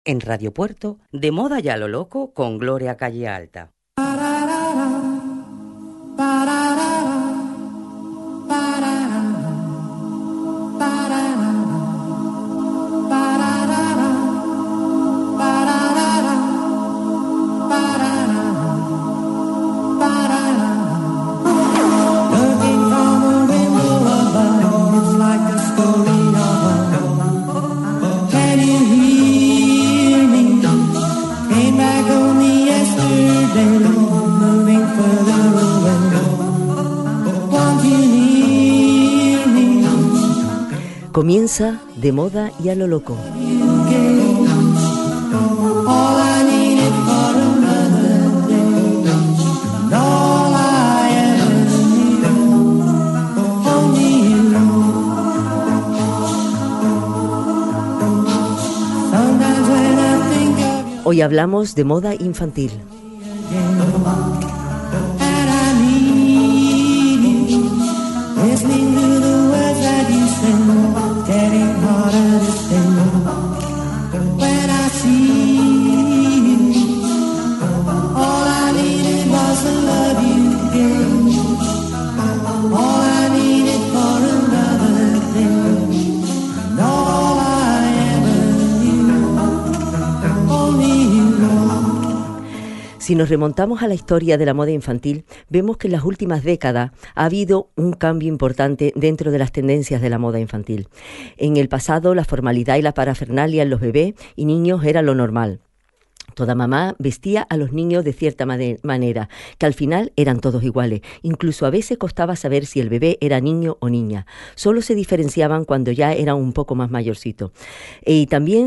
En Radio Puerto, de moda y a lo loco con Gloria Calle Alta. Comienza de moda y a lo loco. Hoy hablamos de moda infantil. Si nos remontamos a la historia de la moda infantil, vemos que en las últimas décadas ha habido un cambio importante dentro de las tendencias de la moda infantil. En el pasado, la formalidad y la parafernalia en los bebés y niños era lo normal. Toda mamá vestía a los niños de cierta manera, que al final eran todos iguales. Incluso a veces costaba saber si el bebé era niño o niña. Solo se diferenciaban cuando ya eran un poco más mayorcitos. Y también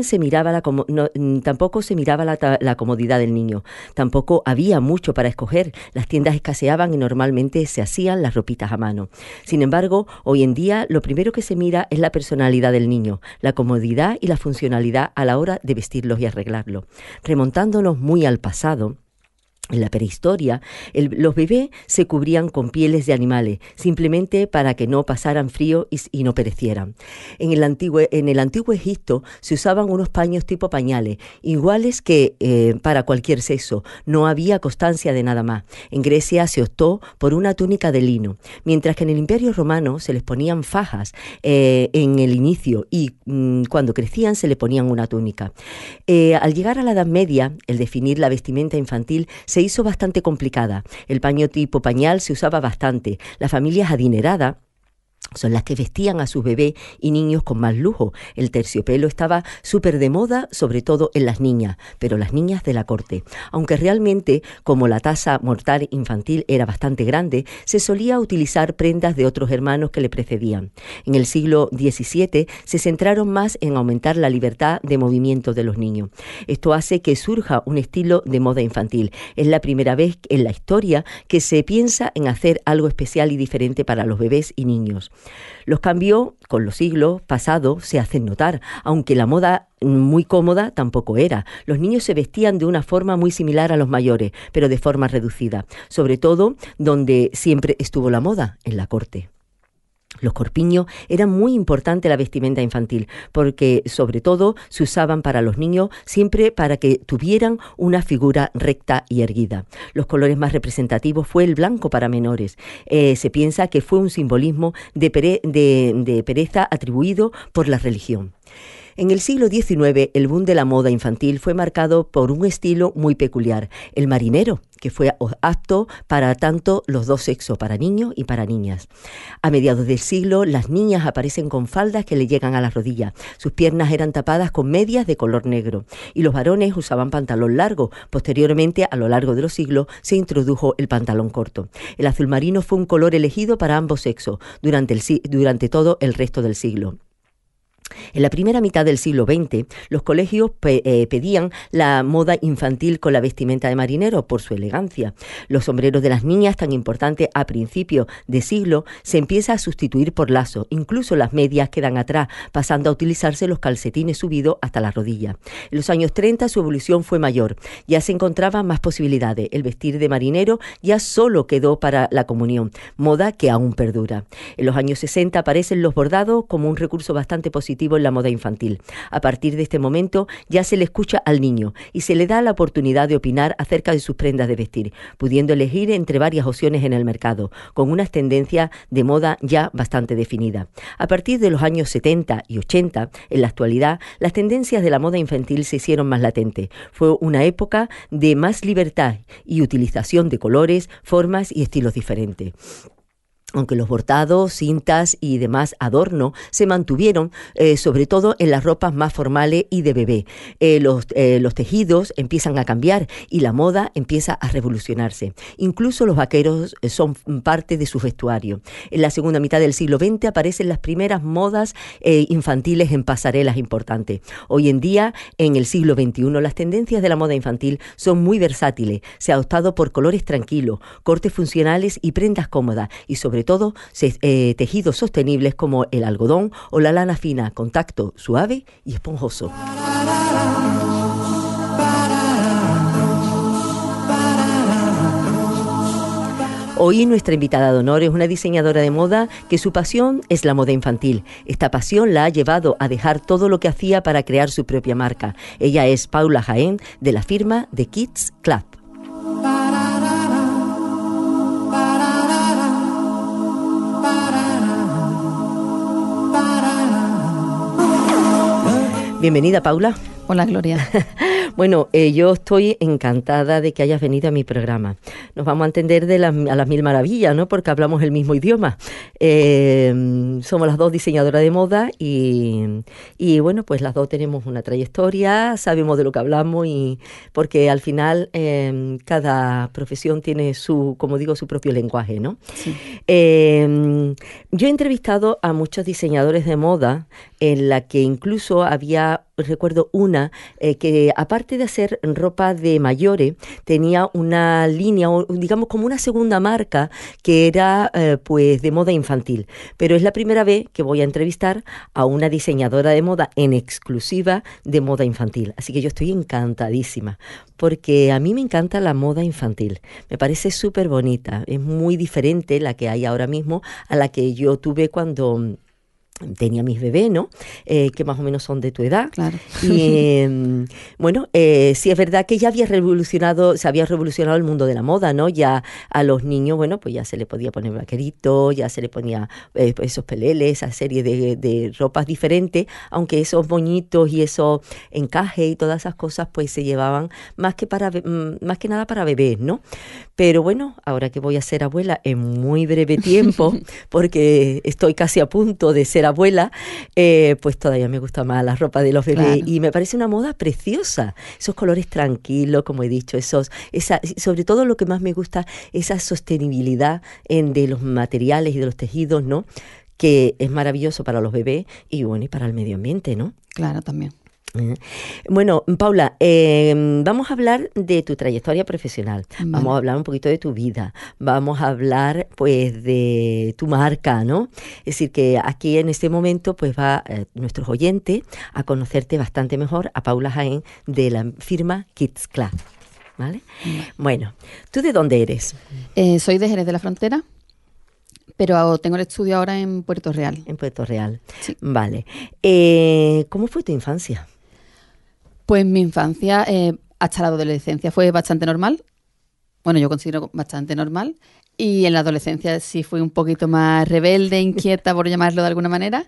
tampoco se miraba la comodidad del niño. Tampoco había mucho para escoger. Las tiendas escaseaban y normalmente se hacían las ropitas a mano. Sin embargo, hoy en día lo primero que se mira es la personalidad del niño, la comodidad y la funcionalidad a la hora de vestirlos y arreglarlos. Remontándonos muy al pasado, en la prehistoria, los bebés se cubrían con pieles de animales, simplemente para que no pasaran frío y no perecieran. En el antiguo Egipto se usaban unos paños tipo pañales, iguales que para cualquier sexo. No había constancia de nada más. En Grecia se optó por una túnica de lino, mientras que en el Imperio Romano se les ponían fajas en el inicio y cuando crecían se le ponían una túnica. Al llegar a la Edad Media, el definir la vestimenta infantil se hizo bastante complicada. El paño tipo pañal se usaba bastante. Las familias adineradas son las que vestían a sus bebés y niños con más lujo. El terciopelo estaba súper de moda, sobre todo en las niñas, pero las niñas de la corte. Aunque realmente, como la tasa mortal infantil era bastante grande, se solía utilizar prendas de otros hermanos que le precedían. En el siglo XVII se centraron más en aumentar la libertad de movimiento de los niños. Esto hace que surja un estilo de moda infantil. Es la primera vez en la historia que se piensa en hacer algo especial y diferente para los bebés y niños. Los cambios con los siglos pasados se hacen notar, aunque la moda muy cómoda tampoco era. Los niños se vestían de una forma muy similar a los mayores, pero de forma reducida, sobre todo donde siempre estuvo la moda, en la corte. Los corpiños eran muy importantes en la vestimenta infantil, porque sobre todo se usaban para los niños siempre para que tuvieran una figura recta y erguida. Los colores más representativos fue el blanco para menores. Se piensa que fue un simbolismo de pereza atribuido por la religión. En el siglo XIX, el boom de la moda infantil fue marcado por un estilo muy peculiar, el marinero, que fue apto para tanto los dos sexos, para niños y para niñas. A mediados del siglo, las niñas aparecen con faldas que le llegan a las rodillas. Sus piernas eran tapadas con medias de color negro y los varones usaban pantalón largo. Posteriormente, a lo largo de los siglos, se introdujo el pantalón corto. El azul marino fue un color elegido para ambos sexos durante todo el resto del siglo. En la primera mitad del siglo XX, los colegios pedían la moda infantil con la vestimenta de marinero por su elegancia. Los sombreros de las niñas, tan importantes a principios de siglo, se empieza a sustituir por lazos. Incluso las medias quedan atrás, pasando a utilizarse los calcetines subidos hasta la rodilla. En los años 30 su evolución fue mayor. Ya se encontraban más posibilidades. El vestir de marinero ya solo quedó para la comunión, moda que aún perdura. En los años 60 aparecen los bordados como un recurso bastante positivo positivo en la moda infantil. A partir de este momento ya se le escucha al niño y se le da la oportunidad de opinar acerca de sus prendas de vestir, pudiendo elegir entre varias opciones en el mercado, con unas tendencias de moda ya bastante definidas. A partir de los años 70 y 80, en la actualidad, las tendencias de la moda infantil se hicieron más latentes. Fue una época de más libertad y utilización de colores, formas y estilos diferentes. Aunque los bordados, cintas y demás adornos se mantuvieron, sobre todo en las ropas más formales y de bebé. Los tejidos empiezan a cambiar y la moda empieza a revolucionarse. Incluso los vaqueros son parte de su vestuario. En la segunda mitad del siglo XX aparecen las primeras modas infantiles en pasarelas importantes. Hoy en día, en el siglo XXI, las tendencias de la moda infantil son muy versátiles. Se ha optado por colores tranquilos, cortes funcionales y prendas cómodas, y sobre todo tejidos sostenibles como el algodón o la lana fina, con tacto suave y esponjoso. Hoy nuestra invitada de honor es una diseñadora de moda que su pasión es la moda infantil. Esta pasión la ha llevado a dejar todo lo que hacía para crear su propia marca. Ella es Paula Jaén, de la firma The Kids Club. Bienvenida, Paula. Hola, Gloria. Bueno, yo estoy encantada de que hayas venido a mi programa. Nos vamos a entender a las mil maravillas, ¿no? Porque hablamos el mismo idioma. Somos las dos diseñadoras de moda y bueno, pues las dos tenemos una trayectoria, sabemos de lo que hablamos, y porque al final cada profesión tiene su propio lenguaje, ¿no? Sí. Yo he entrevistado a muchos diseñadores de moda en la que incluso recuerdo una que aparte de hacer ropa de mayores, tenía una línea, digamos como una segunda marca que era pues de moda infantil. Pero es la primera vez que voy a entrevistar a una diseñadora de moda en exclusiva de moda infantil. Así que yo estoy encantadísima, porque a mí me encanta la moda infantil. Me parece súper bonita. Es muy diferente la que hay ahora mismo a la que yo tuve cuando tenía mis bebés, ¿no? Que más o menos son de tu edad. Claro. Y bueno, sí es verdad que ya se había revolucionado el mundo de la moda, ¿no? Ya a los niños, bueno, pues ya se le podía poner vaqueritos, ya se le ponía esos peleles, esa serie de ropas diferentes, aunque esos moñitos y esos encajes y todas esas cosas, pues se llevaban más que nada para bebés, ¿no? Pero bueno, ahora que voy a ser abuela en muy breve tiempo, porque estoy casi a punto de ser abuela, pues todavía me gusta más la ropa de los bebés. Claro. Y me parece una moda preciosa, esos colores tranquilos, como he dicho, sobre todo lo que más me gusta, esa sostenibilidad de los materiales y de los tejidos, ¿no? Que es maravilloso para los bebés y bueno, y para el medio ambiente, ¿no? Claro, también. Bueno, Paula, vamos a hablar de tu trayectoria profesional, vale. Vamos a hablar un poquito de tu vida, vamos a hablar pues de tu marca, ¿no? Es decir, que aquí en este momento pues va nuestros oyentes a conocerte bastante mejor a Paula Jaén de la firma Kids Club, ¿vale? Bueno, ¿tú de dónde eres? Soy de Jerez de la Frontera, pero tengo el estudio ahora en Puerto Real. En Puerto Real, sí. Vale. ¿Cómo fue tu infancia? Pues mi infancia, hasta la adolescencia, fue bastante normal. Bueno, yo considero bastante normal. Y en la adolescencia sí fui un poquito más rebelde, inquieta, por llamarlo de alguna manera.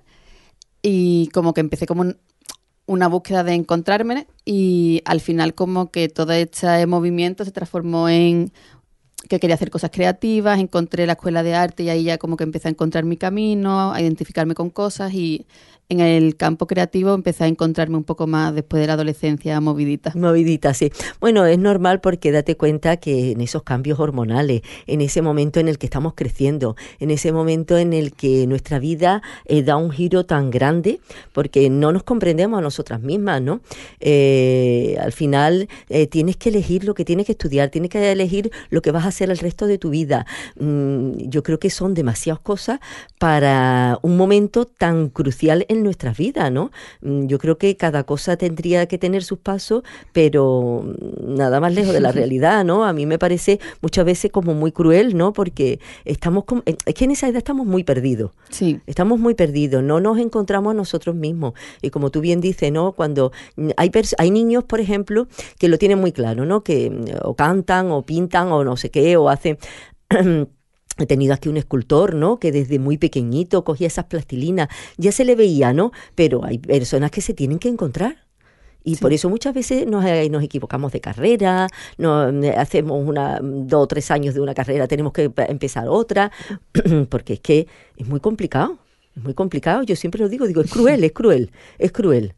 Y como que empecé como una búsqueda de encontrarme. Y al final como que todo este movimiento se transformó en que quería hacer cosas creativas. Encontré la escuela de arte y ahí ya como que empecé a encontrar mi camino, a identificarme con cosas, y en el campo creativo empecé a encontrarme un poco más después de la adolescencia movidita. Movidita, sí. Bueno, es normal porque date cuenta que en esos cambios hormonales, en ese momento en el que estamos creciendo, en ese momento en el que nuestra vida da un giro tan grande, porque no nos comprendemos a nosotras mismas, ¿no? Al final tienes que elegir lo que tienes que estudiar, tienes que elegir lo que vas a hacer el resto de tu vida. Yo creo que son demasiadas cosas para un momento tan crucial en nuestras vidas, ¿no? Yo creo que cada cosa tendría que tener sus pasos, pero nada más lejos de la realidad, ¿no? A mí me parece muchas veces como muy cruel, ¿no? Porque es que en esa edad estamos muy perdidos. Sí. Estamos muy perdidos, no nos encontramos a nosotros mismos. Y como tú bien dices, ¿no? Cuando hay niños, por ejemplo, que lo tienen muy claro, ¿no? Que o cantan o pintan o no sé qué, o hacen... He tenido aquí un escultor, ¿no? Que desde muy pequeñito cogía esas plastilinas, ya se le veía, ¿no? Pero hay personas que se tienen que encontrar. Y sí. Por eso muchas veces nos equivocamos de carrera, hacemos 2 o 3 años de una carrera, tenemos que empezar otra, porque es que es muy complicado, yo siempre lo digo, es cruel, es cruel.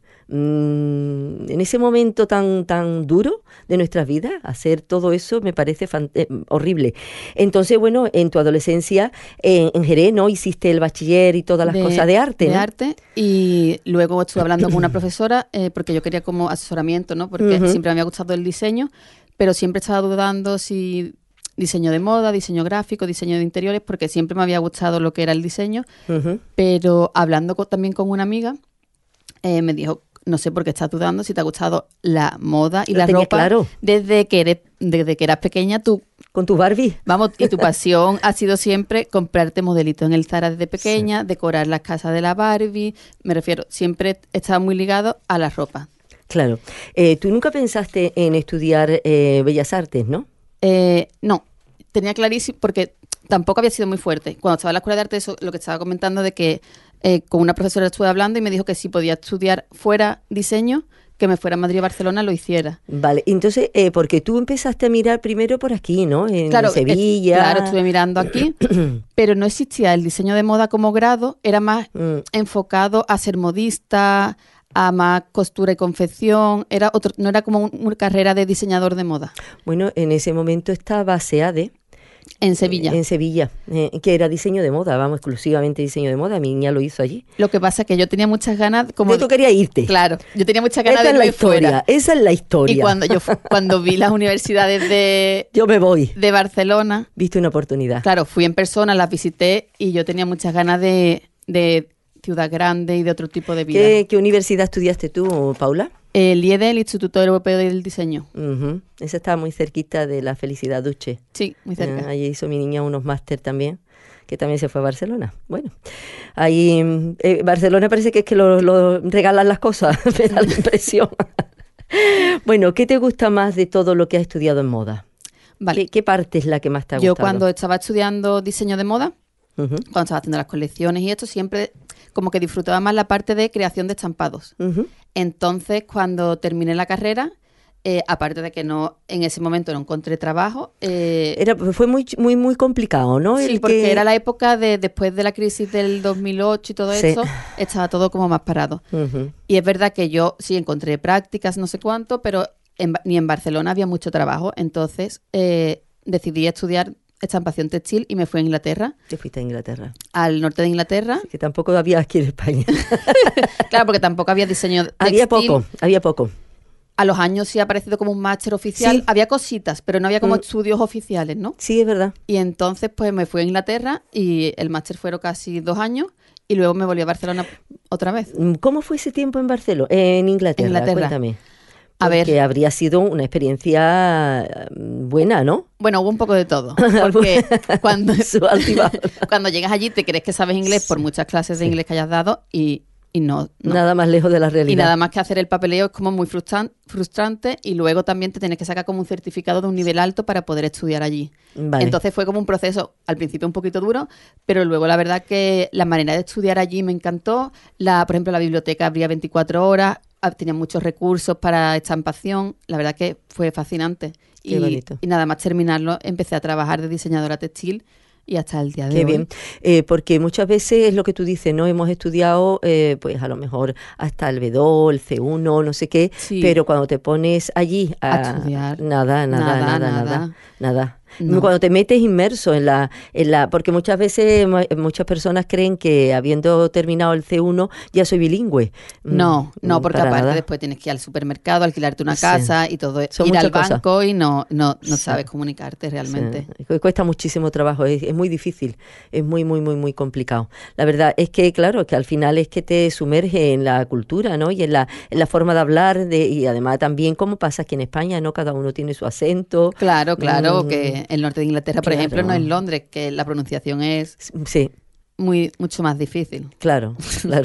En ese momento tan duro de nuestras vidas, hacer todo eso me parece horrible. Entonces, bueno, en tu adolescencia en Jerez, ¿no? Hiciste el bachiller y todas las cosas de arte, ¿no? De arte, y luego estuve hablando con una profesora porque yo quería como asesoramiento, ¿no? Porque siempre me había gustado el diseño, pero siempre estaba dudando si diseño de moda, diseño gráfico, diseño de interiores, porque siempre me había gustado lo que era el diseño, pero hablando también con una amiga, me dijo, no sé por qué estás dudando, si te ha gustado la moda y la ropa claro. desde que eras pequeña, tú con tu Barbie. Vamos, y tu pasión ha sido siempre comprarte modelitos en el Zara desde pequeña, sí. Decorar las casas de la Barbie, me refiero, siempre estaba muy ligado a la ropa. Claro. Tú nunca pensaste en estudiar Bellas Artes, ¿no? No, tenía clarísimo, porque tampoco había sido muy fuerte. Cuando estaba en la escuela de arte, eso, lo que estaba comentando de que con una profesora estuve hablando y me dijo que si podía estudiar fuera diseño, que me fuera a Madrid o Barcelona, lo hiciera. Vale, entonces, porque tú empezaste a mirar primero por aquí, ¿no? En claro, Sevilla. Claro, estuve mirando aquí, pero no existía el diseño de moda como grado, era más enfocado a ser modista, a más costura y confección, no era como una carrera de diseñador de moda. Bueno, en ese momento estaba SEADE. En Sevilla. En Sevilla, que era diseño de moda, vamos, exclusivamente diseño de moda. Mi niña lo hizo allí. Lo que pasa es que yo tenía muchas ganas... como tú querías irte. Claro, yo tenía muchas ganas de irme fuera. Esa es la historia. Y cuando vi las universidades yo me voy. De Barcelona... Viste una oportunidad. Claro, fui en persona, las visité y yo tenía muchas ganas de ciudad grande y de otro tipo de vida. ¿Qué universidad estudiaste tú, Paula? El IED, el Instituto Europeo del Diseño. Esa estaba muy cerquita de la Felicidad Duche. Sí, muy cerca. Allí hizo mi niña unos máster también, que también se fue a Barcelona. Bueno, ahí Barcelona parece que es que lo regalan las cosas, me da la impresión. Bueno, ¿qué te gusta más de todo lo que has estudiado en moda? Vale. ¿Qué parte es la que más te ha gustado? Yo cuando estaba estudiando diseño de moda, cuando estaba haciendo las colecciones y esto, siempre como que disfrutaba más la parte de creación de estampados. Entonces, cuando terminé la carrera, aparte de que en ese momento no encontré trabajo... fue muy complicado, ¿no? Sí, porque era la época después de la crisis del 2008 y todo eso, estaba todo como más parado. Y es verdad que yo sí encontré prácticas, no sé cuánto, pero ni en Barcelona había mucho trabajo. Entonces, decidí estudiar estampación textil y me fui a Inglaterra. ¿Te fuiste a Inglaterra? Al norte de Inglaterra. Que tampoco había aquí en España. Claro, porque tampoco había diseño textil. Había poco. A los años sí ha aparecido como un máster oficial. Sí. Había cositas, pero no había como estudios oficiales, ¿no? Sí, es verdad. Y entonces pues me fui a Inglaterra y el máster fueron casi 2 años y luego me volví a Barcelona otra vez. ¿Cómo fue ese tiempo en Barcelona? En Inglaterra. Cuéntame. Porque habría sido una experiencia buena, ¿no? Bueno, hubo un poco de todo. Porque cuando llegas allí te crees que sabes inglés por muchas clases de inglés que hayas dado y no. Nada más lejos de la realidad. Y nada más que hacer el papeleo es como muy frustrante y luego también te tienes que sacar como un certificado de un nivel alto para poder estudiar allí. Vale. Entonces fue como un proceso al principio un poquito duro, pero luego la verdad que la manera de estudiar allí me encantó. Por ejemplo, la biblioteca abría 24 horas, tenía muchos recursos para estampación. La verdad que fue fascinante. Qué bonito. Y nada más terminarlo, empecé a trabajar de diseñadora textil y hasta el día de hoy. Qué bien, porque muchas veces es lo que tú dices, ¿no? Hemos estudiado, pues a lo mejor hasta el B2, el C1, no sé qué, pero cuando te pones allí a estudiar, nada. No. Cuando te metes inmerso porque muchas veces muchas personas creen que habiendo terminado el C1 ya soy bilingüe. No, porque para aparte nada. después tienes que ir al supermercado, alquilarte una Sí. casa y todo, Son ir al muchas cosas. banco y no Sí. sabes comunicarte realmente. Sí, cuesta muchísimo trabajo, es muy difícil, es muy, muy, muy, muy complicado. La verdad es que, claro, que al final es que te sumerge en la cultura, ¿no? Y en la forma de hablar, y además también cómo pasa aquí en España, ¿no? Cada uno tiene su acento. Claro, que el norte de Inglaterra, por ejemplo, no claro. es Londres, que la pronunciación es Sí, mucho más difícil. claro, claro.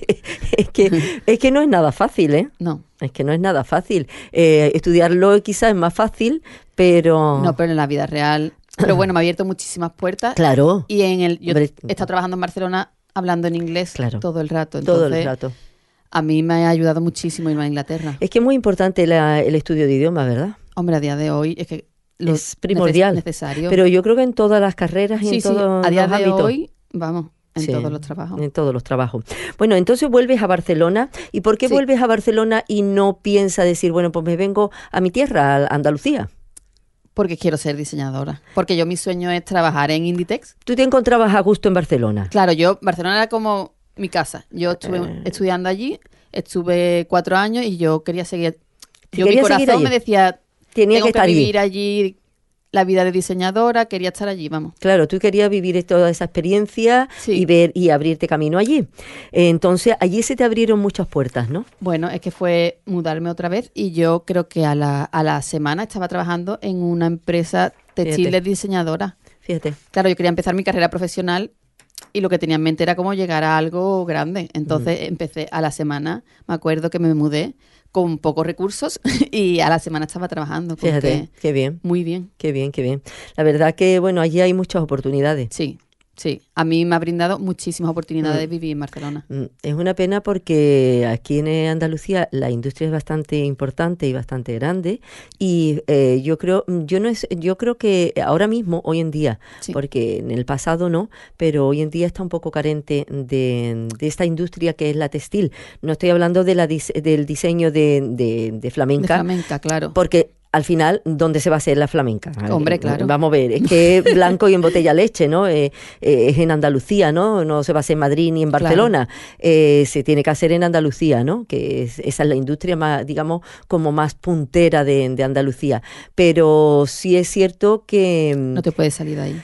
Es que no es nada fácil, ¿eh? No, Es que no es nada fácil. Estudiarlo quizás es más fácil, pero... no, pero en la vida real. Pero bueno, me ha abierto muchísimas puertas. Claro, Y yo Hombre, he estado trabajando en Barcelona hablando en inglés Claro. todo el rato. todo Entonces, el rato. a mí me ha ayudado muchísimo irme a Inglaterra. Es que es muy importante el estudio de idiomas, ¿verdad? Hombre, a día de hoy es que Es primordial. necesario. Pero yo creo que en todas las carreras y sí, en sí, todos a día los de ámbitos. hoy, vamos, en Sí, todos los trabajos. en todos los trabajos. Bueno, entonces vuelves a Barcelona. ¿Y por qué Sí. vuelves a Barcelona y no piensas decir, bueno, pues me vengo a mi tierra, a Andalucía? Porque quiero ser diseñadora. Porque mi sueño es trabajar en Inditex. ¿Tú te encontrabas a gusto en Barcelona? Claro, Barcelona era como mi casa. Yo estuve estudiando allí, estuve 4 años y yo quería seguir. Mi querías seguir corazón allí? me decía, Tenía tengo que que estar vivir allí la vida de diseñadora, quería estar allí, vamos. Claro, tú querías vivir toda esa experiencia Sí. y ver y abrirte camino allí. Entonces, allí se te abrieron muchas puertas, ¿no? Bueno, es que fue mudarme otra vez y yo creo que a la semana estaba trabajando en una empresa textil Fíjate. de diseñadora. Fíjate. Claro, yo quería empezar mi carrera profesional y lo que tenía en mente era cómo llegar a algo grande. Entonces empecé a la semana, me acuerdo que me mudé con pocos recursos y a la semana estaba trabajando. con Fíjate, que- qué bien. Muy bien. Qué bien, qué bien. La verdad que, bueno, allí hay muchas oportunidades. Sí, sí. A mí me ha brindado muchísimas oportunidades de vivir en Barcelona. Es una pena porque aquí en Andalucía la industria es bastante importante y bastante grande y yo creo que ahora mismo, hoy en día, Sí. porque en el pasado no, pero hoy en día está un poco carente de esta industria que es la textil. No estoy hablando de del diseño de De flamenca, flamenca, claro. porque al final, ¿dónde se va a hacer la flamenca? Hombre, claro. Vamos a ver, es que es blanco y en botella leche, ¿no? Es en Andalucía, ¿no? No se va a hacer en Madrid ni en Claro. Barcelona. Se tiene que hacer en Andalucía, ¿no? Esa es la industria más, digamos, como más puntera de Andalucía. Pero sí es cierto No te puedes salir de ahí.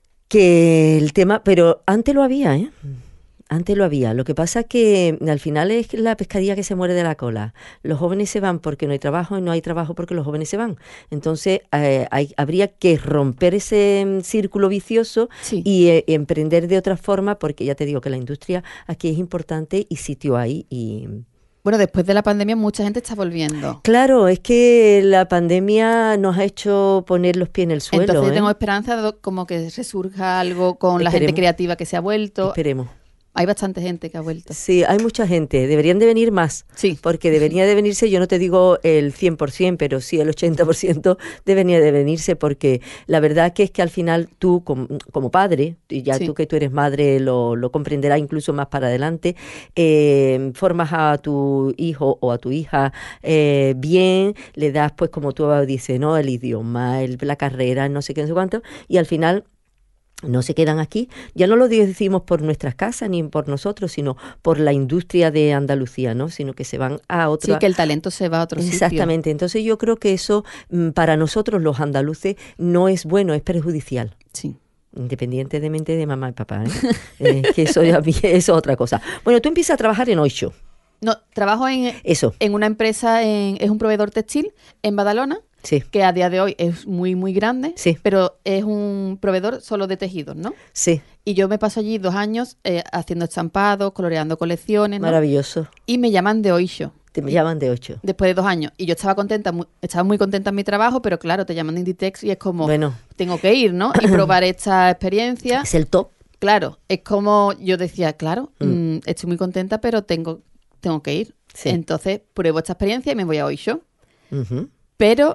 que el tema, pero antes lo había, ¿eh? Antes lo había. Lo que pasa es que al final es la pescadilla que se muere de la cola. Los jóvenes se van porque no hay trabajo y no hay trabajo porque los jóvenes se van. Entonces habría que romper ese círculo vicioso Sí. y emprender de otra forma, porque ya te digo que la industria aquí es importante y sitio hay. Y Bueno, después de la pandemia mucha gente está volviendo. claro, es que la pandemia nos ha hecho poner los pies en el suelo. Entonces ¿eh? tengo esperanza de como que resurja algo con la gente Esperemos. creativa que se ha vuelto. Esperemos. Hay bastante gente que ha vuelto. Sí, hay mucha gente. Deberían de venir más. Sí. Porque debería de venirse, yo no te digo el 100%, pero sí el 80% debería de venirse, porque la verdad que es que al final tú, como padre, y ya Sí. tú que tú eres madre lo comprenderás incluso más para adelante, formas a tu hijo o a tu hija bien, le das pues como tú dices, ¿no? El idioma, la carrera, no sé qué, no sé cuánto, y al final no se quedan aquí. Ya no lo decimos por nuestras casas ni por nosotros, sino por la industria de Andalucía, ¿no? Sino que se van a otro. Sí, que el talento se va a otro sitio. Exactamente. Entonces yo creo que eso para nosotros los andaluces no es bueno, es perjudicial. Sí. Independientemente de mamá y papá, ¿eh? Que eso es otra cosa. Bueno, tú empiezas a trabajar en Oixo. No, trabajo en Eso, una empresa, es un proveedor textil en Badalona, sí, que a día de hoy es muy, muy grande, Sí. pero es un proveedor solo de tejidos, ¿no? sí. Y yo me paso allí 2 años haciendo estampados, coloreando colecciones, ¿no? Maravilloso. Y me llaman de Oixo, Te llaman de Oixo. después de 2 años. Y yo estaba contenta, estaba muy contenta en mi trabajo, pero claro, te llaman de Inditex y es como, Bueno, tengo que ir, ¿no? Y probar esta experiencia. es el top. Claro, es como yo decía, claro, estoy muy contenta, pero tengo que ir. Sí. Entonces pruebo esta experiencia y me voy a Oixo. Ujú. Pero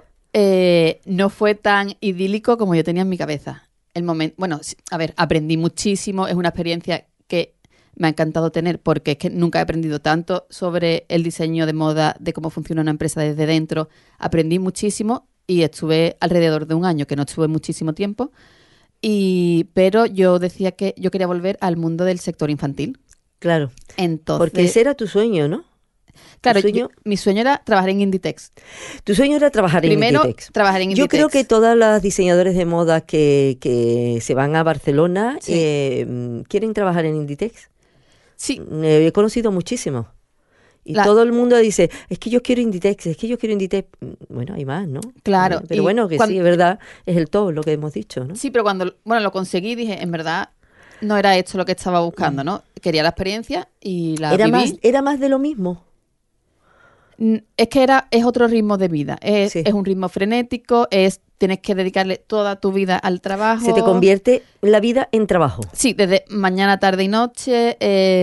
no fue tan idílico como yo tenía en mi cabeza. El momento, bueno, a ver, aprendí muchísimo, es una experiencia que me ha encantado tener porque es que nunca he aprendido tanto sobre el diseño de moda, de cómo funciona una empresa desde dentro. Aprendí muchísimo y estuve alrededor de un año, que no estuve muchísimo tiempo, pero yo decía que yo quería volver al mundo del sector infantil. Claro. Entonces, Porque ese era tu sueño, ¿no? claro, sueño? mi sueño era trabajar en Inditex. Tu sueño era trabajar Primero, en Inditex. trabajar en Inditex. Yo creo que todas las diseñadoras de moda que se van a Barcelona Sí. quieren trabajar en Inditex. Sí, He conocido muchísimos. Y La- todo el mundo dice, es que yo quiero Inditex, es que yo quiero Inditex. Bueno, hay más, ¿no? Claro, Pero y bueno, que sí, es verdad, es el todo lo que hemos dicho, ¿no? sí, pero cuando lo conseguí, dije, en verdad, no era esto lo que estaba buscando, ¿no? Quería la experiencia y la viví. Era más de lo mismo. Es que es otro ritmo de vida. Sí. Es un ritmo frenético, tienes que dedicarle toda tu vida al trabajo. Se te convierte la vida en trabajo. Sí, desde mañana, tarde y noche.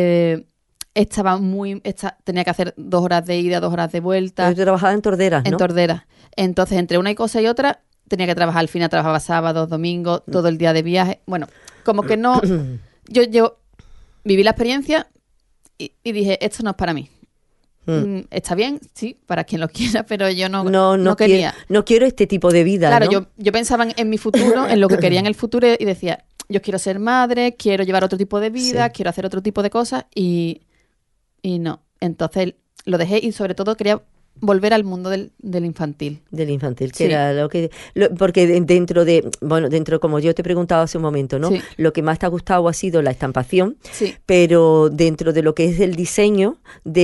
Tenía que hacer 2 horas de ida, 2 horas de vuelta. Yo trabajaba en Torderas, ¿no? En Tordera. Entonces, entre una cosa y otra, tenía que trabajar. Al final trabajaba sábados, domingos, todo el día de viaje. Bueno, como que no... Yo viví la experiencia y dije, esto no es para mí. Está bien, sí, para quien lo quiera, pero yo no quería. No quiero este tipo de vida, Claro, ¿no? yo pensaba en mi futuro, en lo que quería en el futuro y decía, yo quiero ser madre, quiero llevar otro tipo de vida, Sí. quiero hacer otro tipo de cosas y no. Entonces lo dejé y sobre todo quería volver al mundo del infantil. Del infantil, que Sí. era lo que... porque dentro, como yo te preguntaba hace un momento, ¿no? Sí. Lo que más te ha gustado ha sido la estampación, Sí. pero dentro de lo que es el diseño,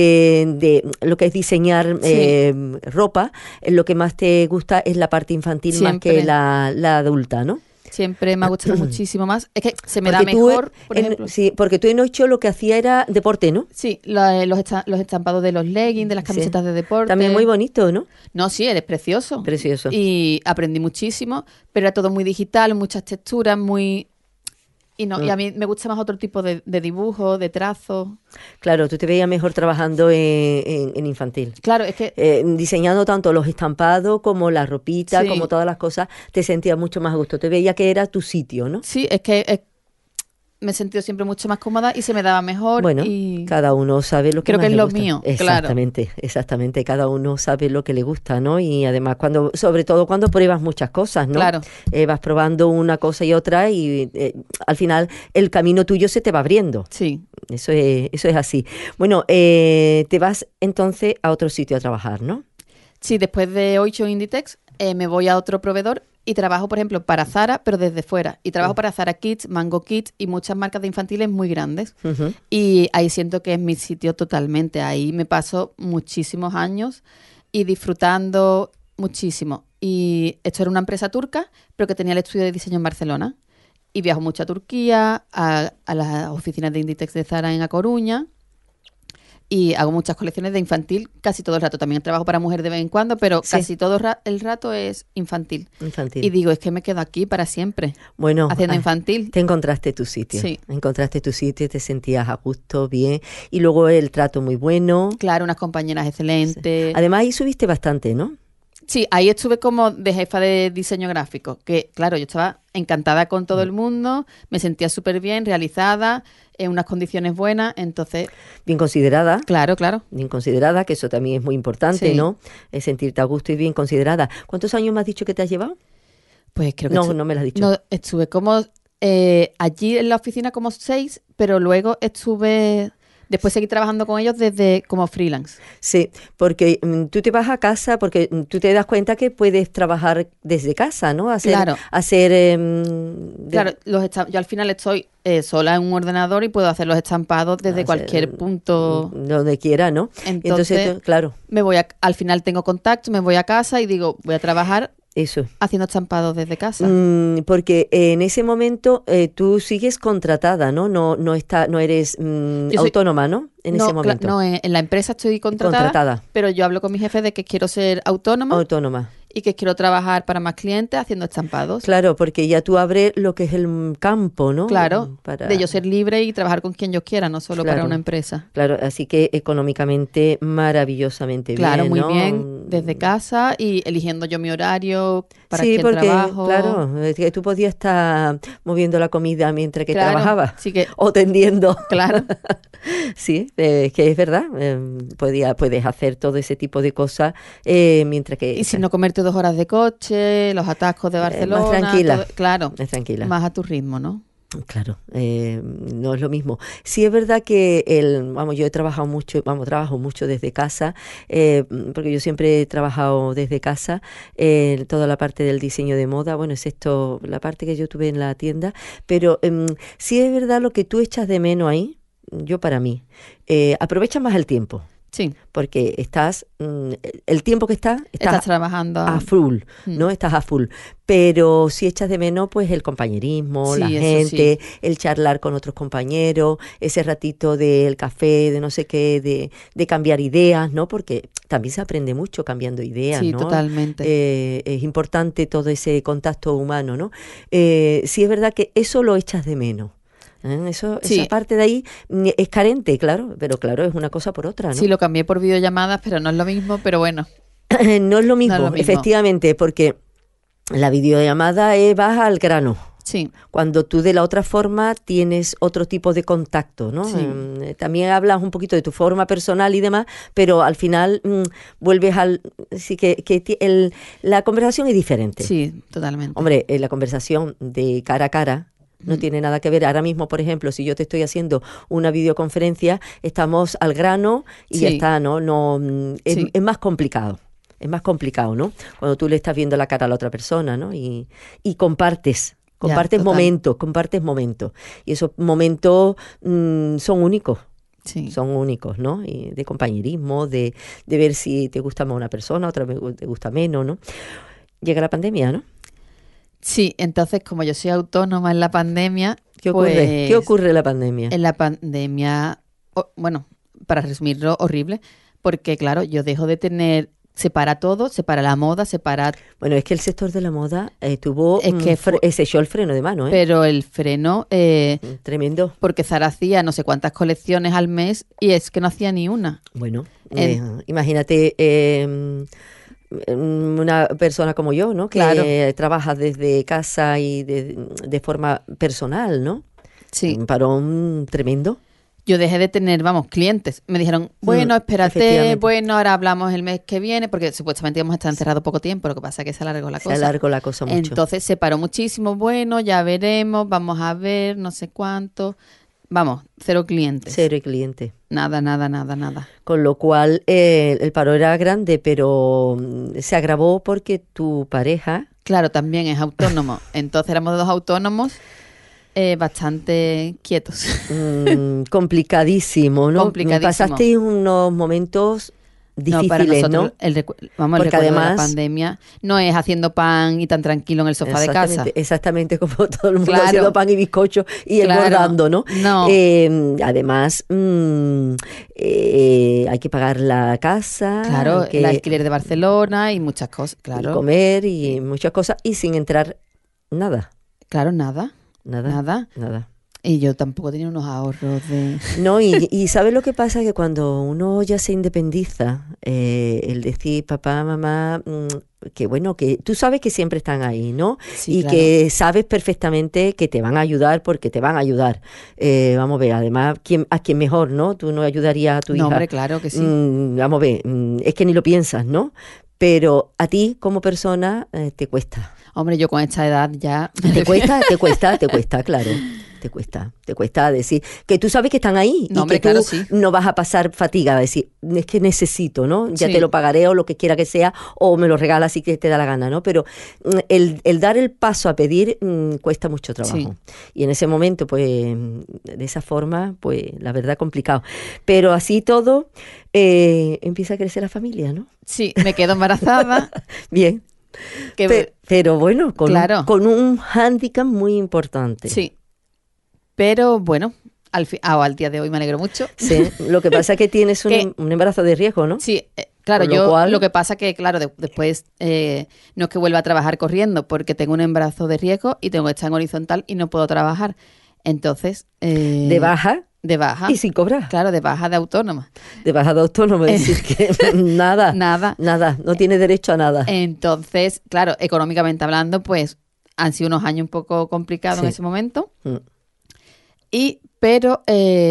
de lo que es diseñar Sí. ropa, lo que más te gusta es la parte infantil más Siempre. que la adulta, ¿no? Siempre me ha gustado muchísimo más. Es que se me da Porque tú, mejor, por ejemplo. sí, porque tú en Ocho lo que hacía era deporte, ¿no? Sí, los estampados de los leggings, de las camisetas Sí. de deporte. También muy bonito, ¿no? No, sí, eres precioso. Precioso. Y aprendí muchísimo, pero era todo muy digital, muchas texturas, muy... Y a mí me gusta más otro tipo de dibujo, de trazo. Claro, tú te veías mejor trabajando en infantil. Claro, es que... Diseñando tanto los estampados como la ropita, Sí. como todas las cosas, te sentías mucho más a gusto. Te veía que era tu sitio, ¿no? Sí, es que me he sentido siempre mucho más cómoda y se me daba mejor. Bueno, y cada uno sabe lo que creo más que es le lo gusta. mío, claro. Exactamente, exactamente. Cada uno sabe lo que le gusta, ¿no? Y además, sobre todo cuando pruebas muchas cosas, ¿no? Claro. Vas probando una cosa y otra y al final el camino tuyo se te va abriendo. Sí, Eso es así. Bueno, te vas entonces a otro sitio a trabajar, ¿no? sí, después de Ocho Inditex me voy a otro proveedor y trabajo, por ejemplo, para Zara, pero desde fuera. Y trabajo para Zara Kids, Mango Kids y muchas marcas de infantiles muy grandes. Ujú. Y ahí siento que es mi sitio totalmente. Ahí me paso muchísimos años y disfrutando muchísimo. Y esto era una empresa turca, pero que tenía el estudio de diseño en Barcelona. Y viajo mucho a Turquía, a las oficinas de Inditex de Zara en A Coruña. Y hago muchas colecciones de infantil casi todo el rato. También trabajo para mujer de vez en cuando, pero Sí. casi todo el rato es infantil. Infantil. Y digo, es que me quedo aquí para siempre, Bueno, haciendo infantil. te encontraste tu sitio. Sí. Encontraste tu sitio, te sentías a gusto, bien. Y luego el trato muy bueno. Claro, unas compañeras excelentes. Además, ahí subiste bastante, ¿no? Sí, ahí estuve como de jefa de diseño gráfico, que claro, yo estaba encantada con todo el mundo, me sentía súper bien, realizada, en unas condiciones buenas, entonces, Bien considerada. claro, claro. Bien considerada, que eso también es muy importante, Sí. ¿no? Sentirte a gusto y bien considerada. ¿Cuántos años me has dicho que te has llevado? Pues creo que No me lo has dicho. no, estuve como allí en la oficina como 6, pero luego después seguí trabajando con ellos desde como freelance. Sí, porque tú te vas a casa, porque tú te das cuenta que puedes trabajar desde casa, ¿no? Claro. Claro. Claro, yo al final estoy sola en un ordenador y puedo hacer los estampados desde Hacer, cualquier punto. Donde quiera, ¿no? Entonces, claro, al final tengo contacto, me voy a casa y digo, voy a trabajar eso. haciendo estampados desde casa. Porque en ese momento tú sigues contratada, ¿no? No eres Yo soy- autónoma, ¿no? En ese momento. No, en la empresa estoy contratada, pero yo hablo con mi jefe de que quiero ser autónoma Autónoma. y que quiero trabajar para más clientes haciendo estampados. Claro, porque ya tú abres lo que es el campo, ¿no? Claro, Para- de yo ser libre y trabajar con quien yo quiera, no solo Claro. para una empresa. Claro, así que económicamente maravillosamente Claro, bien, muy ¿no? bien, desde casa y eligiendo yo mi horario para Sí, qué porque, trabajo. claro, es que tú podías estar moviendo la comida mientras que Claro, trabajabas sí que- o tendiendo. Claro, Sí, es que es verdad. Puedes hacer todo ese tipo de cosas mientras que... y sin no comerte hacerte 2 horas de coche, los atascos de Barcelona. Más tranquila. Claro, Más tranquila. más a tu ritmo, ¿no? Claro, no es lo mismo. Sí es verdad que yo he trabajado mucho, trabajo mucho desde casa, porque yo siempre he trabajado desde casa, toda la parte del diseño de moda, bueno, excepto la parte que yo tuve en la tienda, pero sí es verdad lo que tú echas de menos ahí, yo para mí, aprovecha más el tiempo. Sí. Porque estás, el tiempo que estás trabajando a full, ¿no? Estás a full. Pero si echas de menos, pues el compañerismo, Sí, la eso gente, el charlar con otros compañeros, ese ratito del café, de no sé qué, de cambiar ideas, ¿no? Porque también se aprende mucho cambiando ideas, Sí, ¿no? totalmente. Es importante todo ese contacto humano, ¿no? Sí es verdad que eso lo echas de menos. Esa parte de ahí es carente, claro, pero claro, es una cosa por otra, ¿no? Sí, lo cambié por videollamadas, pero no es lo mismo, pero bueno. No es lo mismo, No es lo mismo. efectivamente, porque la videollamada vas al grano. Sí. Cuando tú de la otra forma tienes otro tipo de contacto, ¿no? Sí. También hablas un poquito de tu forma personal y demás, pero al final vuelves al... Sí que la conversación es diferente. Sí, totalmente. Hombre, la conversación de cara a cara no tiene nada que ver. Ahora mismo, por ejemplo, si yo te estoy haciendo una videoconferencia, estamos al grano y ya está, ¿no? Es más complicado. Es más complicado, ¿no? Cuando tú le estás viendo la cara a la otra persona, ¿no? Y compartes momentos. Y esos momentos son únicos. Sí. Son únicos, ¿no? Y de compañerismo, de ver si te gusta más una persona, otra te gusta menos, ¿no? Llega la pandemia, ¿no? Sí, entonces como yo soy autónoma en la pandemia... ¿Qué ocurre? Pues, ¿Qué ocurre en la pandemia? En la pandemia, bueno, para resumirlo, horrible, porque claro, yo dejo de tener... Separa todo, separa la moda, separa... Bueno, es que el sector de la moda tuvo... se echó el freno de mano, ¿eh? Pero el freno... tremendo. Porque Zara hacía no sé cuántas colecciones al mes y es que no hacía ni una. Bueno, imagínate... una persona como yo, ¿no? Que trabaja desde casa y de forma personal, ¿no? Sí. Un parón tremendo. Yo dejé de tener, clientes. Me dijeron, bueno, espérate, bueno, ahora hablamos el mes que viene, porque supuestamente íbamos a estar encerrados poco tiempo, lo que pasa es que se alargó la cosa. Se alargó la cosa mucho. Entonces se paró muchísimo, bueno, ya veremos, vamos a ver, no sé cuánto. Vamos, 0 clientes. 0 clientes. Nada. Con lo cual el paro era grande, pero se agravó porque tu pareja... Claro, también es autónomo. Entonces éramos 2 autónomos bastante quietos. Complicadísimo, ¿no? Complicadísimo. Pasaste unos momentos difíciles, para nosotros, ¿no? El recuerdo además, de la pandemia no es haciendo pan y tan tranquilo en el sofá de casa. Exactamente, como todo el mundo haciendo pan y bizcocho y engordando, ¿no? No. Además, hay que pagar la casa. Claro, el alquiler de Barcelona y muchas cosas, claro. Y comer y muchas cosas y sin entrar nada. Claro, nada. Y yo tampoco tenía unos ahorros de... No, y ¿sabes lo que pasa? Que cuando uno ya se independiza, el decir papá, mamá, que bueno, que tú sabes que siempre están ahí, ¿no? Sí, y claro. que sabes perfectamente que te van a ayudar porque te van a ayudar. Vamos a ver, además, ¿a quién mejor, no? Tú no ayudarías a tu hija. No, hombre, claro que sí. Vamos a ver, es que ni lo piensas, ¿no? Pero a ti como persona te cuesta. Hombre, yo con esta edad ya... Te cuesta, claro. Te cuesta decir que tú sabes que están ahí no, y hombre, que tú sí. no vas a pasar fatiga, a decir, es que necesito, ¿no? Ya sí. te lo pagaré o lo que quiera que sea, o me lo regalas si que te da la gana, ¿no? Pero el dar el paso a pedir cuesta mucho trabajo. Sí. Y en ese momento, pues, de esa forma, pues, la verdad, complicado. Pero así todo, empieza a crecer la familia, ¿no? Sí, me quedo embarazada. Bien. Pero bueno, con un hándicap muy importante. Sí. Pero bueno, al día de hoy me alegro mucho. Sí, lo que pasa es que tienes un embarazo de riesgo, ¿no? Sí, claro, lo que pasa que, claro, después no es que vuelva a trabajar corriendo porque tengo un embarazo de riesgo y tengo que estar en horizontal y no puedo trabajar. Entonces... ¿De baja? De baja. ¿Y sin cobrar? Claro, de baja de autónoma. De baja de autónoma, es decir, que nada, no tiene derecho a nada. Entonces, claro, económicamente hablando, pues han sido unos años un poco complicados en ese momento. Pero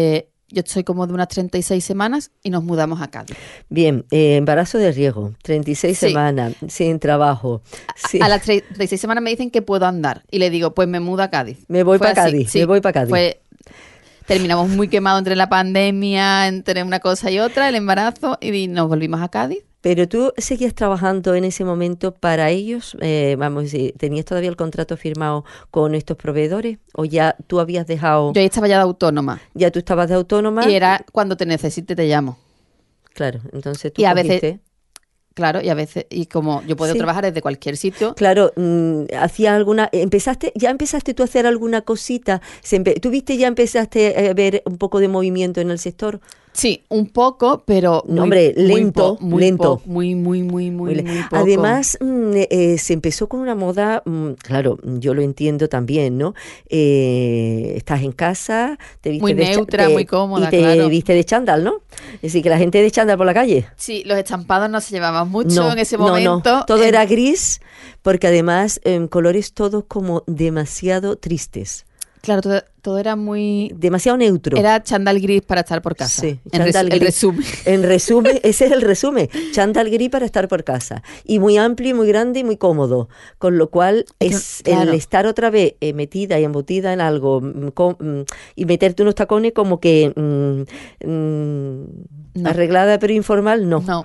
yo estoy como de unas 36 semanas y nos mudamos a Cádiz. Bien, embarazo de riesgo, 36 Sí. semanas, sin trabajo. Sí. A las 36 semanas me dicen que puedo andar. Y le digo, pues me mudo a Cádiz. Me voy Fue pa' así, Cádiz, sí. me voy pa' Cádiz. Terminamos muy quemados entre la pandemia, entre una cosa y otra, el embarazo, y nos volvimos a Cádiz. Pero tú seguías trabajando en ese momento para ellos, vamos a decir, ¿tenías todavía el contrato firmado con estos proveedores? ¿O ya tú habías dejado, Yo ahí estaba ya de autónoma. ya tú estabas de autónoma? Y era cuando te necesite te llamo. Claro, entonces tú Y a veces, cogiste. claro, y como yo puedo Sí. trabajar desde cualquier sitio, Claro, hacía alguna, ya empezaste tú a hacer alguna cosita, ¿tuviste ya empezaste a ver un poco de movimiento en el sector? sí, un poco, pero No, hombre, lento, lento. muy poco. Además, se empezó con una moda, claro, yo lo entiendo también, ¿no? Estás en casa, te viste Muy de neutra, muy cómoda, y te claro. viste de chándal, ¿no? Es decir, que la gente de chándal por la calle. Sí, los estampados no se llevaban mucho en ese No, momento. todo era gris, porque además colores todos como demasiado tristes, Claro, todo era muy... demasiado neutro. Era chándal gris para estar por casa. Sí, En chándal el gris. resumen. En resumen, ese es el resumen. Chándal gris para estar por casa. Y muy amplio, y muy grande y muy cómodo. Con lo cual, es Claro. el estar otra vez metida y embutida en algo y meterte unos tacones como que No. arreglada pero informal, no. No,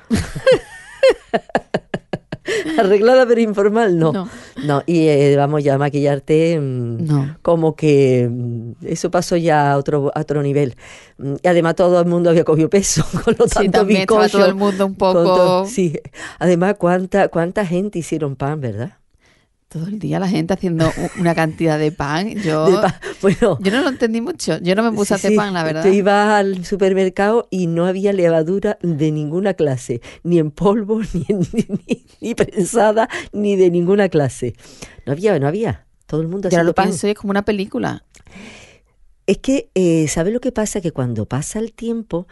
Arreglada pero informal, no. No. No, y vamos ya a maquillarte no. como que eso pasó ya a otro nivel. Y además todo el mundo había cogido peso con lo Sí, tanto también estaba bizcocho. todo el mundo un con poco... sí, además cuánta gente hicieron pan, ¿verdad? Todo el día la gente haciendo una cantidad de pan. Yo Bueno, no lo entendí mucho. Yo no me puse a hacer sí, pan, la verdad. tú ibas al supermercado y no había levadura de ninguna clase, ni en polvo, ni prensada, ni de ninguna clase. No había. Todo el mundo Yo ahora haciendo lo pan. pienso y es como una película. Es que, ¿sabes lo que pasa? Que cuando pasa el tiempo,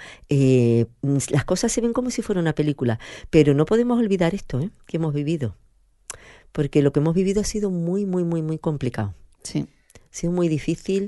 las cosas se ven como si fuera una película. Pero no podemos olvidar esto, que hemos vivido. Porque lo que hemos vivido ha sido muy, muy, muy, muy complicado. Sí. Ha sido muy difícil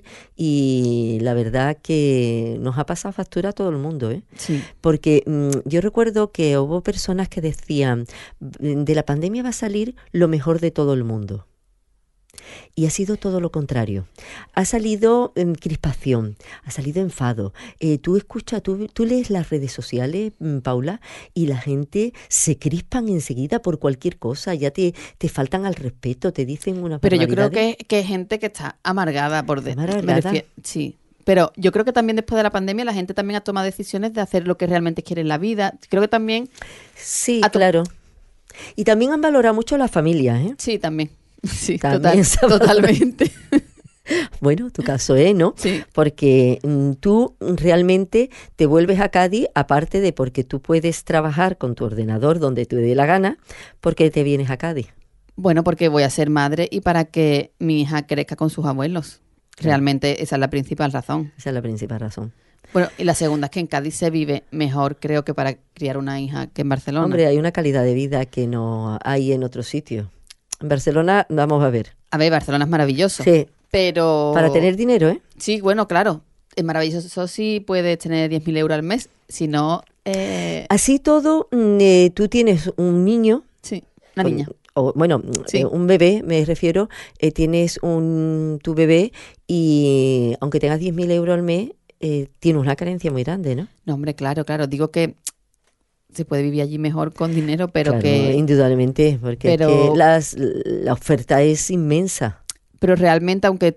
y la verdad que nos ha pasado factura a todo el mundo, Sí. Porque yo recuerdo que hubo personas que decían, de la pandemia va a salir lo mejor de todo el mundo. Y ha sido todo lo contrario. Ha salido crispación, ha salido enfado. Tú lees las redes sociales, Paula, y la gente se crispan enseguida por cualquier cosa. Ya te faltan al respeto, te dicen una Pero yo creo barbaridades. que hay gente que está amargada por dentro. ¿Amargada? Sí. Pero yo creo que también después de la pandemia la gente también ha tomado decisiones de hacer lo que realmente quiere en la vida. Creo que también... Sí, a to- claro. Y también han valorado mucho las familias, Sí, también. Sí, También se ha valorado. totalmente. Bueno, tu caso ¿no? Sí. Porque tú realmente te vuelves a Cádiz, aparte de porque tú puedes trabajar con tu ordenador donde te dé la gana, porque te vienes a Cádiz. Bueno, porque voy a ser madre y para que mi hija crezca con sus abuelos. Realmente esa es la principal razón. Esa es la principal razón. Bueno, y la segunda es que en Cádiz se vive mejor, creo, que para criar una hija que en Barcelona. Hombre, hay una calidad de vida que no hay en otro sitio. En Barcelona, vamos a ver. A ver, Barcelona es maravilloso. Sí, Pero... para tener dinero, Sí, bueno, claro. Es maravilloso si puedes tener 10.000 euros al mes. Si no... Así todo, tú tienes un niño. Sí, una niña. Bueno, Sí. un bebé, me refiero, tienes tu bebé y aunque tengas 10.000 euros al mes, tienes una carencia muy grande, ¿no? No, hombre, claro. Digo que se puede vivir allí mejor con dinero, pero Claro, que... indudablemente, porque es pero- que la oferta es inmensa. Pero realmente, aunque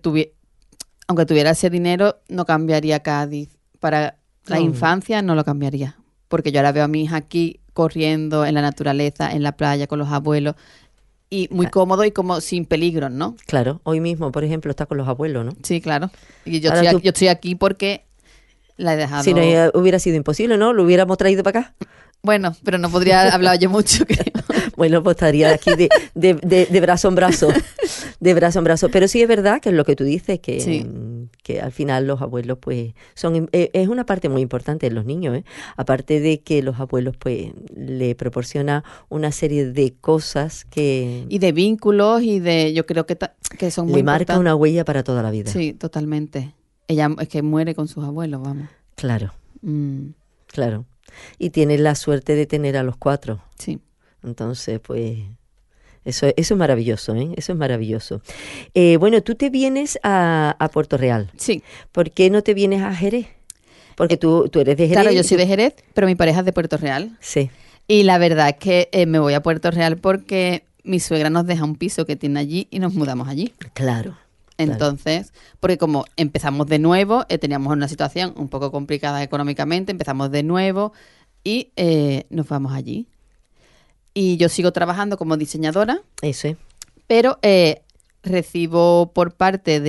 tuviera ese dinero, no cambiaría Cádiz. Para la No. infancia no lo cambiaría. Porque yo ahora veo a mi hija aquí corriendo en la naturaleza, en la playa, con los abueos. Y muy cómodo y como sin peligros, ¿no? Claro, hoy mismo, por ejemplo, está con los abuelos, ¿no? Sí, claro. Y yo Ahora estoy, tú- yo estoy aquí porque la he dejado... Si no hubiera sido imposible, ¿no? Lo hubiéramos traído para acá. Bueno, pero no podría hablar yo mucho, creo. Bueno, pues estaría aquí de brazo en brazo, de brazo en brazo. Pero sí es verdad que es lo que tú dices, que, Sí. que al final los abuelos, pues, es una parte muy importante de los niños, ¿eh? Aparte de que los abuelos, pues, le proporciona una serie de cosas que Y de vínculos y de... Yo creo que son muy le marca importantes. una huella para toda la vida. Sí, totalmente. Ella es que muere con sus abuelos, vamos. Claro, Mm, claro. Y tienes la suerte de tener a los 4. sí. Entonces, pues, eso es maravilloso, ¿eh? Eso es maravilloso. Bueno, tú te vienes a Puerto Real. Sí, ¿Por qué no te vienes a Jerez? Porque tú eres de Jerez. claro, yo y soy tú- de Jerez, pero mi pareja es de Puerto Real. Sí, Y la verdad es que me voy a Puerto Real porque mi suegra nos deja un piso que tiene allí y nos mudamos allí. claro. Entonces, porque como empezamos de nuevo, teníamos una situación un poco complicada económicamente, empezamos de nuevo y nos vamos allí. Y yo sigo trabajando como diseñadora, Eso es. pero recibo por parte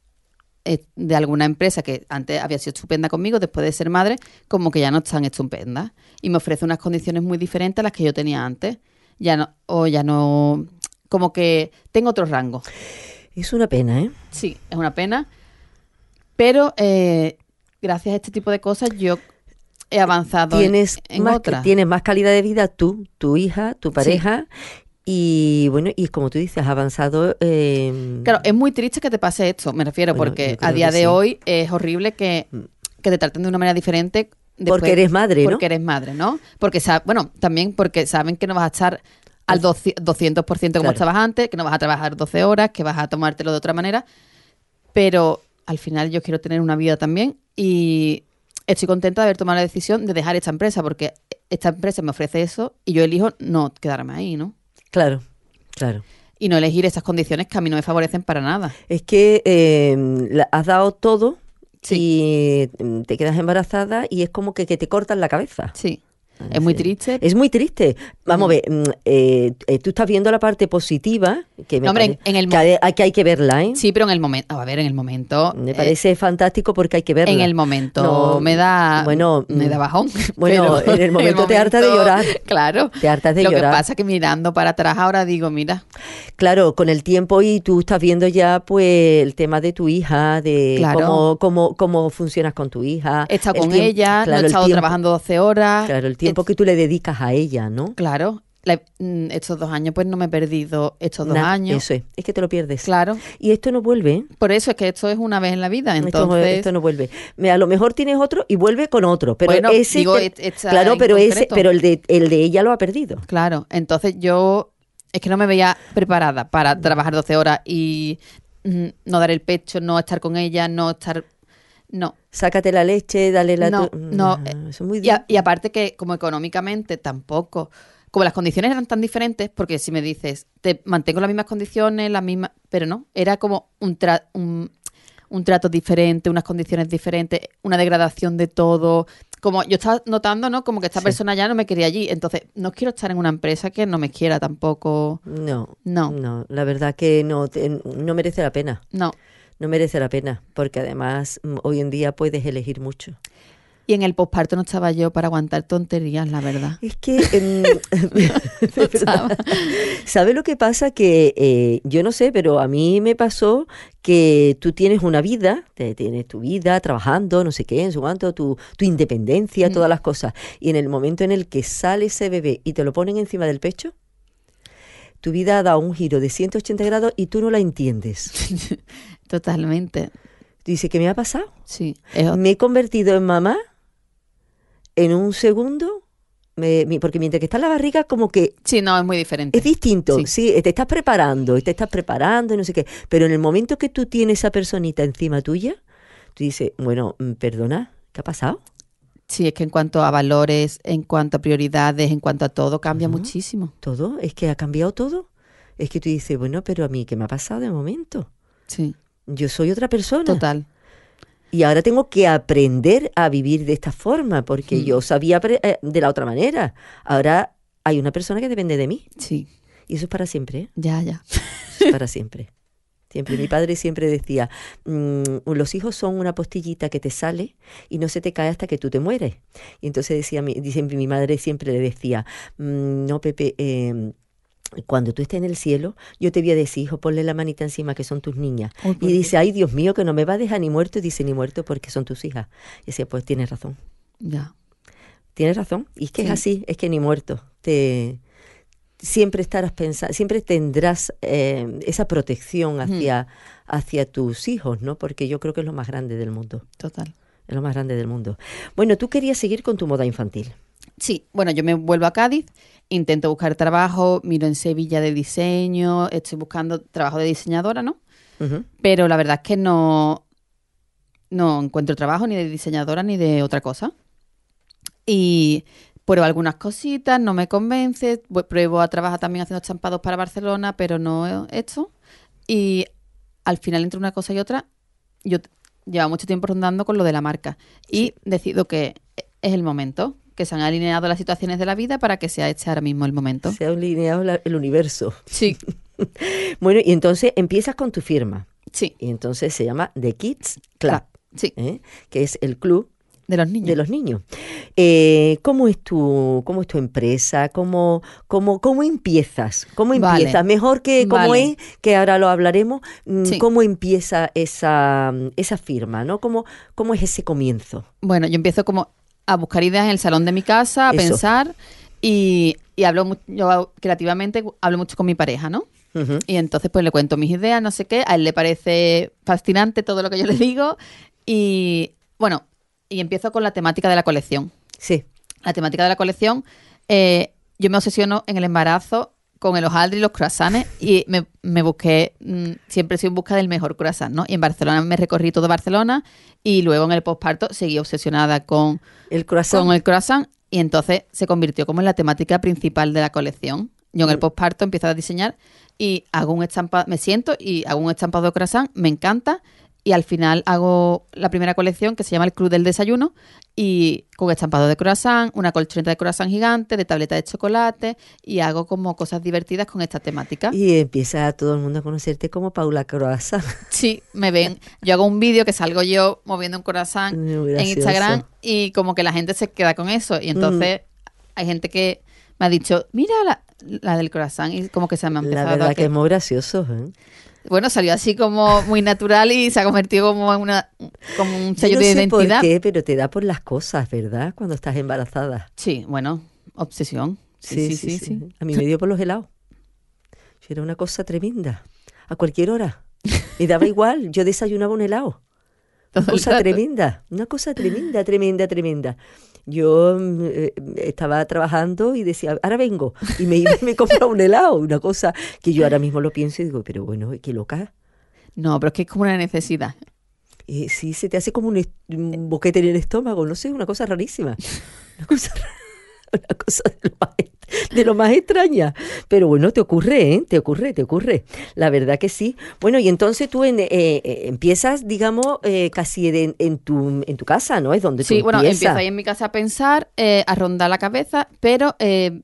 de alguna empresa que antes había sido estupenda conmigo, después de ser madre, como que ya no están estupendas. Y me ofrece unas condiciones muy diferentes a las que yo tenía antes. Ya no, como que tengo otro rango. Es una pena, ¿eh? Sí, es una pena. Pero gracias a este tipo de cosas yo he avanzado en otras. Tienes más calidad de vida tú, tu hija, tu pareja. Y bueno, y como tú dices, has avanzado. Claro, es muy triste que te pase esto, me refiero, Bueno, porque yo creo a día que de sí. hoy es horrible que te traten de una manera diferente. Porque eres madre, ¿no? Porque eres madre, ¿no? Porque, bueno, también porque saben que no vas a estar al 200% como Claro. estabas antes, que no vas a trabajar 12 horas, que vas a tomártelo de otra manera. Pero al final yo quiero tener una vida también y estoy contenta de haber tomado la decisión de dejar esta empresa, porque esta empresa me ofrece eso y yo elijo no quedarme ahí, ¿no? Claro, claro. Y no elegir esas condiciones que a mí no me favorecen para nada. Es que has dado todo Sí. y te quedas embarazada y es como que te cortan la cabeza. Sí. Es muy Sí. triste. Es muy triste. Vamos a ver, tú estás viendo la parte positiva, que me No, hombre, parece en el que que hay que verla, ¿eh? Sí, pero en el momento, a ver, en el momento. Me parece fantástico porque hay que verla. En el momento No, me da bajón. Bueno, pero en el momento te hartas de llorar. Claro. Te hartas de Lo llorar. que pasa es que mirando para atrás ahora digo, mira, Claro, con el tiempo y tú estás viendo ya pues el tema de tu hija, de Claro. cómo funcionas con tu hija. he estado el con tiempo- ella, claro, no he el estado tiempo- trabajando 12 horas. Claro, el tiempo que tú le dedicas a ella, ¿no? Claro. Estos 2 años, pues no me he perdido estos 2 Nada, años. Eso es que te lo pierdes. Claro. Y esto no vuelve, ¿eh? Por eso es que esto es una vez en la vida. Esto Entonces, no vuelve. A lo mejor tienes otro y vuelve con otro, pero Bueno, ese digo, esta claro, en pero concreto. el de ella lo ha perdido. claro. Entonces yo es que no me veía preparada para trabajar 12 horas y no dar el pecho, no estar con ella, no estar... No. Sácate la leche, dale la No, no, Eso es muy Y aparte que como económicamente tampoco, como las condiciones eran tan diferentes, porque si me dices, te mantengo las mismas condiciones, las mismas, pero no, era como un trato diferente, unas condiciones diferentes, una degradación de todo. Como yo estaba notando, ¿no? Como que esta Sí. persona ya no me quería allí. Entonces, no quiero estar en una empresa que no me quiera tampoco. No, No. la verdad que no merece la pena. No. No merece la pena, porque además hoy en día puedes elegir mucho. Y en el posparto no estaba yo para aguantar tonterías, la verdad. Es que, de verdad, ¿sabes lo que pasa? Que yo no sé, pero a mí me pasó que tú tienes una vida, tienes tu vida trabajando, no sé qué, en su cuanto, tu independencia, todas las cosas. Y en el momento en el que sale ese bebé y te lo ponen encima del pecho, tu vida ha dado un giro de 180 grados y tú no la entiendes. Totalmente. Dice, ¿qué me ha pasado? Sí. Me he convertido en mamá en un segundo, porque mientras que está en la barriga como que Sí, no, es muy diferente. es distinto, Sí. sí, te estás preparando y no sé qué, pero en el momento que tú tienes esa personita encima tuya, tú dices, bueno, perdona, ¿qué ha pasado? Sí, es que en cuanto a valores, en cuanto a prioridades, en cuanto a todo, cambia muchísimo. Todo, es que ha cambiado todo. Es que tú dices, bueno, pero a mí, ¿qué me ha pasado de momento? Sí, Yo soy otra persona. total. Y ahora tengo que aprender a vivir de esta forma, porque yo sabía de la otra manera. Ahora hay una persona que depende de mí. Sí, Y eso es para siempre, ¿eh? ya. Eso es para siempre. Siempre. Mi padre siempre decía, los hijos son una postillita que te sale y no se te cae hasta que tú te mueres. Y entonces dice, mi madre siempre le decía, no, Pepe, cuando tú estés en el cielo, yo te voy a decir, hijo, ponle la manita encima que son tus niñas. Uy, ¿por Y qué? dice, ay, Dios mío, que no me va a dejar ni muerto. Y dice, ni muerto porque son tus hijas. Y decía, pues tienes razón. Ya. Tienes razón. Y es que Sí. es así, es que ni muerto. Siempre estarás pensando, siempre tendrás esa protección hacia tus hijos, ¿no? Porque yo creo que es lo más grande del mundo. Total. Es lo más grande del mundo. Bueno, tú querías seguir con tu moda infantil. Sí, bueno, yo me vuelvo a Cádiz, intento buscar trabajo, miro en Sevilla de diseño, estoy buscando trabajo de diseñadora, ¿no? Ujú. Pero la verdad es que no encuentro trabajo ni de diseñadora ni de otra cosa. Y pruebo algunas cositas, no me convence, pruebo a trabajar también haciendo estampados para Barcelona, pero no esto. Y al final, entre una cosa y otra, yo llevo mucho tiempo rondando con lo de la marca y decido que es el momento, que se han alineado las situaciones de la vida para que sea este ahora mismo el momento. Se ha alineado el universo. Sí, Bueno, y entonces empiezas con tu firma. sí, Y entonces se llama The Kids Club, sí, que es el club de los niños. de los niños. ¿Cómo es tu empresa? ¿Cómo empiezas? ¿Cómo Vale. empiezas? Mejor que cómo Vale. es, que ahora lo hablaremos, Sí. ¿cómo empieza esa firma, ¿no? ¿Cómo es ese comienzo? Bueno, yo empiezo como a buscar ideas en el salón de mi casa, a Eso. pensar y yo creativamente hablo mucho con mi pareja, ¿no? Ujú. Y entonces pues le cuento mis ideas, no sé qué, a él le parece fascinante todo lo que yo le digo y bueno, y empiezo con la temática de la colección. Sí, La temática de la colección, yo me obsesiono en el embarazo con el hojaldre y los croissants y me busqué, siempre he sido en busca del mejor croissant, ¿no? Y en Barcelona me recorrí todo Barcelona y luego en el posparto seguí obsesionada con el croissant. el croissant y entonces se convirtió como en la temática principal de la colección. Yo en el posparto empiezo a diseñar y hago un estampado, me siento y hago un estampado de croissant, me encanta y al final hago la primera colección que se llama el Club del Desayuno y con estampado de croissant, una colchoneta de croissant gigante, de tableta de chocolate y hago como cosas divertidas con esta temática. Y empieza todo el mundo a conocerte como Paula Croissant. Sí, me ven. Yo hago un vídeo que salgo yo moviendo un croissant Muy en gracioso. Instagram y como que la gente se queda con eso. Y entonces hay gente que me ha dicho, mira la del croissant y como que se me ha La empezado verdad a... que es muy gracioso, ¿eh? Bueno, salió así como muy natural y se ha convertido como en como un sello Yo no de sé identidad. por qué, pero te da por las cosas, ¿verdad? Cuando estás embarazada. Sí, bueno, obsesión. Sí. A mí me dio por los helados. Era una cosa tremenda. A cualquier hora. Me daba igual. Yo desayunaba un helado. Todo el Cosa rato. tremenda. Una cosa tremenda. Yo estaba trabajando y decía, ahora vengo. Y me iba y me compraba un helado. Una cosa que yo ahora mismo lo pienso y digo, pero bueno, qué loca. No, pero es que es como una necesidad. Sí, se te hace como un boquete en el estómago. No sé, una cosa rarísima. Una cosa una cosa de lo más extraña. Pero bueno, te ocurre, ¿eh? Te ocurre. La verdad que sí. Bueno, y entonces tú empiezas, digamos, casi en tu casa, ¿no? Es donde Sí, tú bueno, empiezas. empiezo ahí en mi casa a pensar, a rondar la cabeza, pero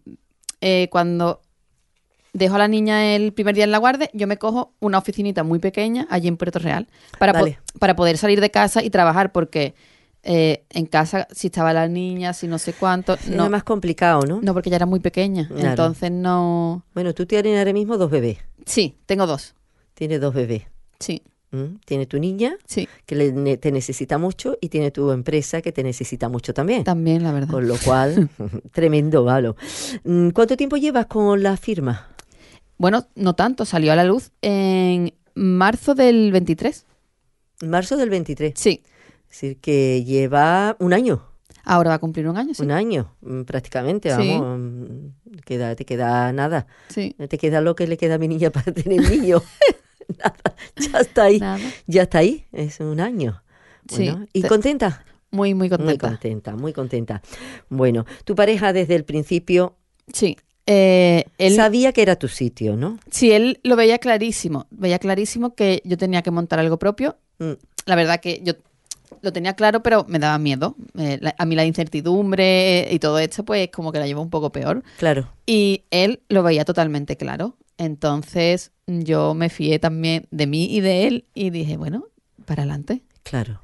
cuando dejo a la niña el primer día en la guardia, yo me cojo una oficinita muy pequeña allí en Puerto Real Vale. para poder salir de casa y trabajar, porque en casa, si estaba la niña, si no sé cuánto, Era más complicado, ¿no? no, porque ella era muy pequeña, Claro. entonces no... Bueno, tú tienes ahora mismo 2 bebés. Sí, tengo 2, Tienes 2 bebés. sí, Tiene tu niña, sí, que te necesita mucho, y tiene tu empresa, que te necesita mucho también. también, la verdad. Con lo cual, tremendo, Valo. ¿Cuánto tiempo llevas con la firma? Bueno, no tanto, salió a la luz en marzo del 23. Marzo del 23. Sí, Es decir, que lleva un año. ahora va a cumplir un año, sí. Un año, prácticamente, Sí. vamos. Te queda nada. Sí, Te queda lo que le queda a mi niña para tener niños. Nada, ya está ahí. nada. Ya está ahí, es un año. Sí, Bueno, ¿y te- contenta? Muy, muy contenta. Muy contenta. Bueno, tu pareja desde el principio Sí. Él, sabía que era tu sitio, ¿no? sí, él lo veía clarísimo que yo tenía que montar algo propio. Mm, La verdad que yo lo tenía claro, pero me daba miedo. A mí la incertidumbre y todo esto, pues como que la llevo un poco peor. claro. Y él lo veía totalmente claro. Entonces yo me fié también de mí y de él y dije, bueno, para adelante. Claro.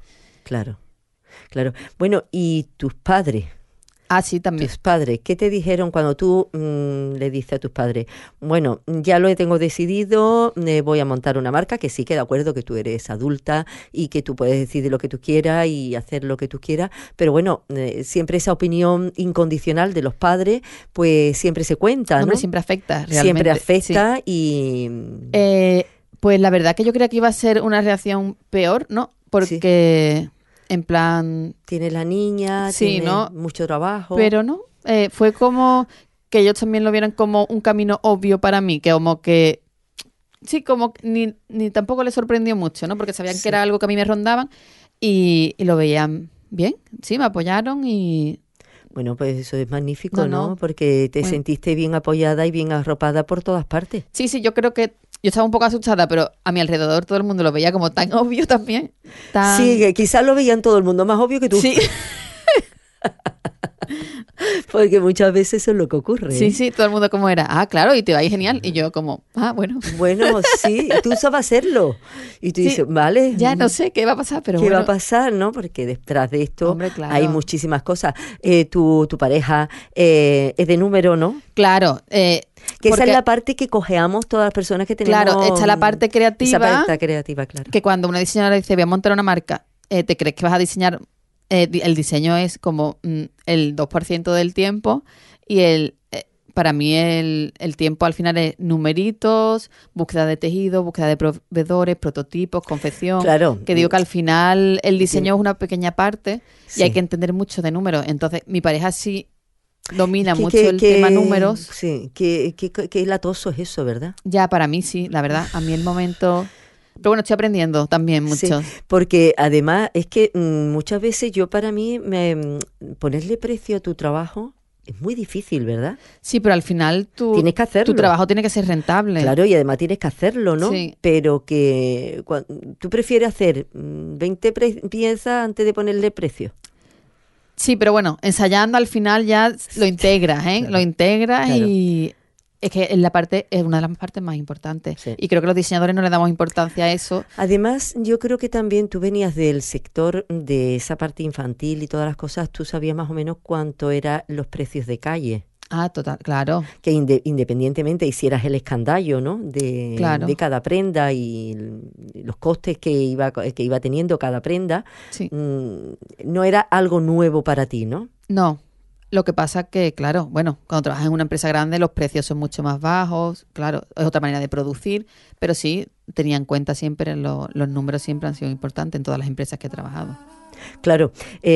Bueno, ¿y tus padres? Ah, sí, también. Tus padres, ¿qué te dijeron cuando tú le dices a tus padres? Bueno, ya lo tengo decidido, voy a montar una marca, que sí que de acuerdo que tú eres adulta y que tú puedes decidir lo que tú quieras y hacer lo que tú quieras, pero bueno, siempre esa opinión incondicional de los padres, pues siempre se cuenta, ¿no? Hombre, siempre afecta, realmente. Siempre Sí. afecta y... Pues la verdad que yo creía que iba a ser una reacción peor, ¿no? Porque en plan... Tiene la niña, Sí, tiene ¿no? mucho trabajo. Pero no, fue como que ellos también lo vieran como un camino obvio para mí, que como que... Sí, como que ni tampoco les sorprendió mucho, ¿no? Porque sabían Sí. que era algo que a mí me rondaban y lo veían bien. Sí, me apoyaron y... Bueno, pues eso es magnífico, No, ¿no? no. Porque te Bueno. sentiste bien apoyada y bien arropada por todas partes. Sí, yo creo que yo estaba un poco asustada, pero a mi alrededor todo el mundo lo veía como tan obvio también. Tan... Sí, que quizás lo veían todo el mundo más obvio que tú. Sí, Porque muchas veces eso es lo que ocurre. sí, sí, todo el mundo como era, ah, claro, y te va a ir genial. Y yo como, ah, bueno, Bueno, sí, tú sabes hacerlo. Y tú Sí, dices, vale. ya no sé qué va a pasar, pero ¿Qué bueno. va a pasar, no? Porque detrás de esto Hombre, claro. hay muchísimas cosas. Tu pareja es de número, ¿no? Claro, Que esa porque, es la parte que cojeamos todas las personas que tenemos. claro, está la parte creativa, Esa parte creativa, claro. que cuando una diseñadora dice, voy a montar una marca, te crees que vas a diseñar, el diseño es como el 2% del tiempo y para mí el tiempo al final es numeritos, búsqueda de tejido, búsqueda de proveedores, prototipos, confección. Claro. Que digo que al final el diseño es una pequeña parte Sí. y hay que entender mucho de números. Entonces, mi pareja sí domina Que- mucho que- el que- tema números. Sí, que latoso es eso, ¿verdad? Ya para mí sí, la verdad. A mí el momento... Pero bueno, estoy aprendiendo también mucho. Sí, porque además es que muchas veces para mí, ponerle precio a tu trabajo es muy difícil, ¿verdad? Sí, pero al final Tienes que hacerlo. tu trabajo tiene que ser rentable. Claro, y además tienes que hacerlo, ¿no? Sí. Pero que tú prefieres hacer 20 piezas antes de ponerle precio. Sí, pero bueno, ensayando al final ya lo integras, ¿eh? Claro, Lo integras claro. y es que es una de las partes más importantes. Sí. Y creo que los diseñadores no le damos importancia a eso. Además, yo creo que también tú venías del sector de esa parte infantil y todas las cosas, tú sabías más o menos cuánto eran los precios de calle. Ah, total, claro. Que independientemente hicieras el escandallo, ¿no? Claro. De cada prenda y los costes que iba teniendo cada prenda, Sí. no era algo nuevo para ti, ¿no? No. Lo que pasa que, claro, bueno, cuando trabajas en una empresa grande los precios son mucho más bajos, claro, es otra manera de producir, pero sí tenía en cuenta siempre los números siempre han sido importantes en todas las empresas que he trabajado. Claro,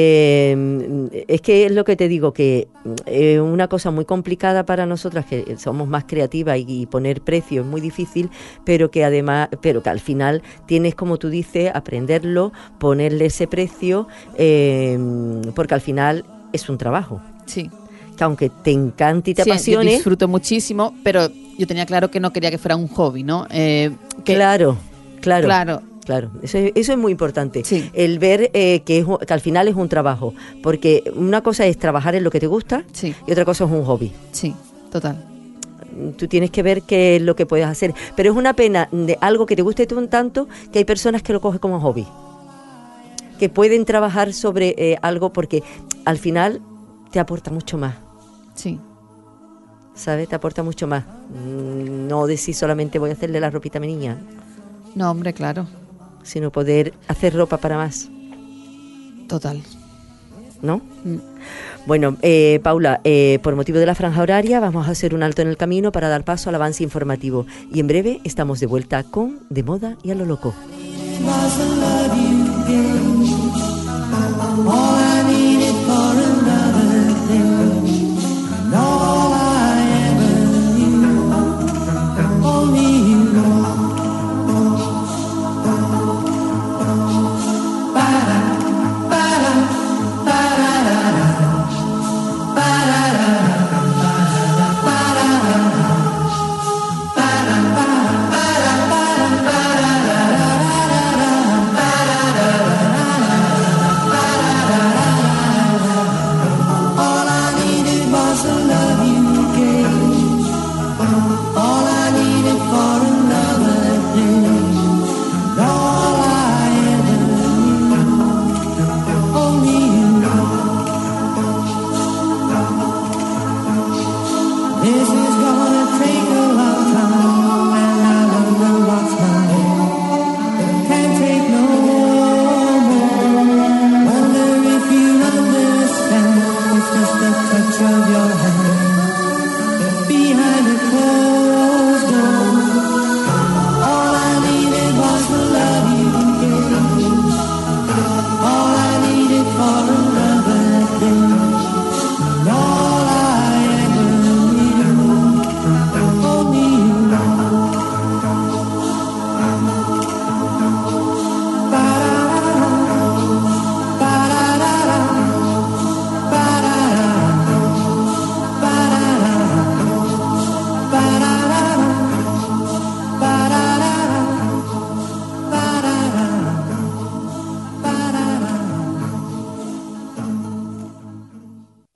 es que es lo que te digo, que una cosa muy complicada para nosotras, que somos más creativas y poner precio es muy difícil, pero que además, pero que al final tienes, como tú dices, aprenderlo, ponerle ese precio, porque al final es un trabajo. Sí. Que aunque te encante y te Sí, yo apasione, disfruto muchísimo, pero yo tenía claro que no quería que fuera un hobby, ¿no? claro. Claro, Eso es muy importante. Sí. El ver que al final es un trabajo, porque una cosa es trabajar en lo que te gusta sí, y otra cosa es un hobby. sí, total. Tú tienes que ver qué es lo que puedes hacer. Pero es una pena de algo que te guste tanto que hay personas que lo cogen como hobby, que pueden trabajar sobre algo porque al final te aporta mucho más. Sí, ¿Sabes? Te aporta mucho más. No decir solamente voy a hacerle la ropita a mi niña, no, hombre, claro, sino poder hacer ropa para más, total. ¿no? Mm. Bueno, Paula, por motivo de la franja horaria vamos a hacer un alto en el camino para dar paso al avance informativo. Y en breve estamos de vuelta con De Moda y a lo Loco.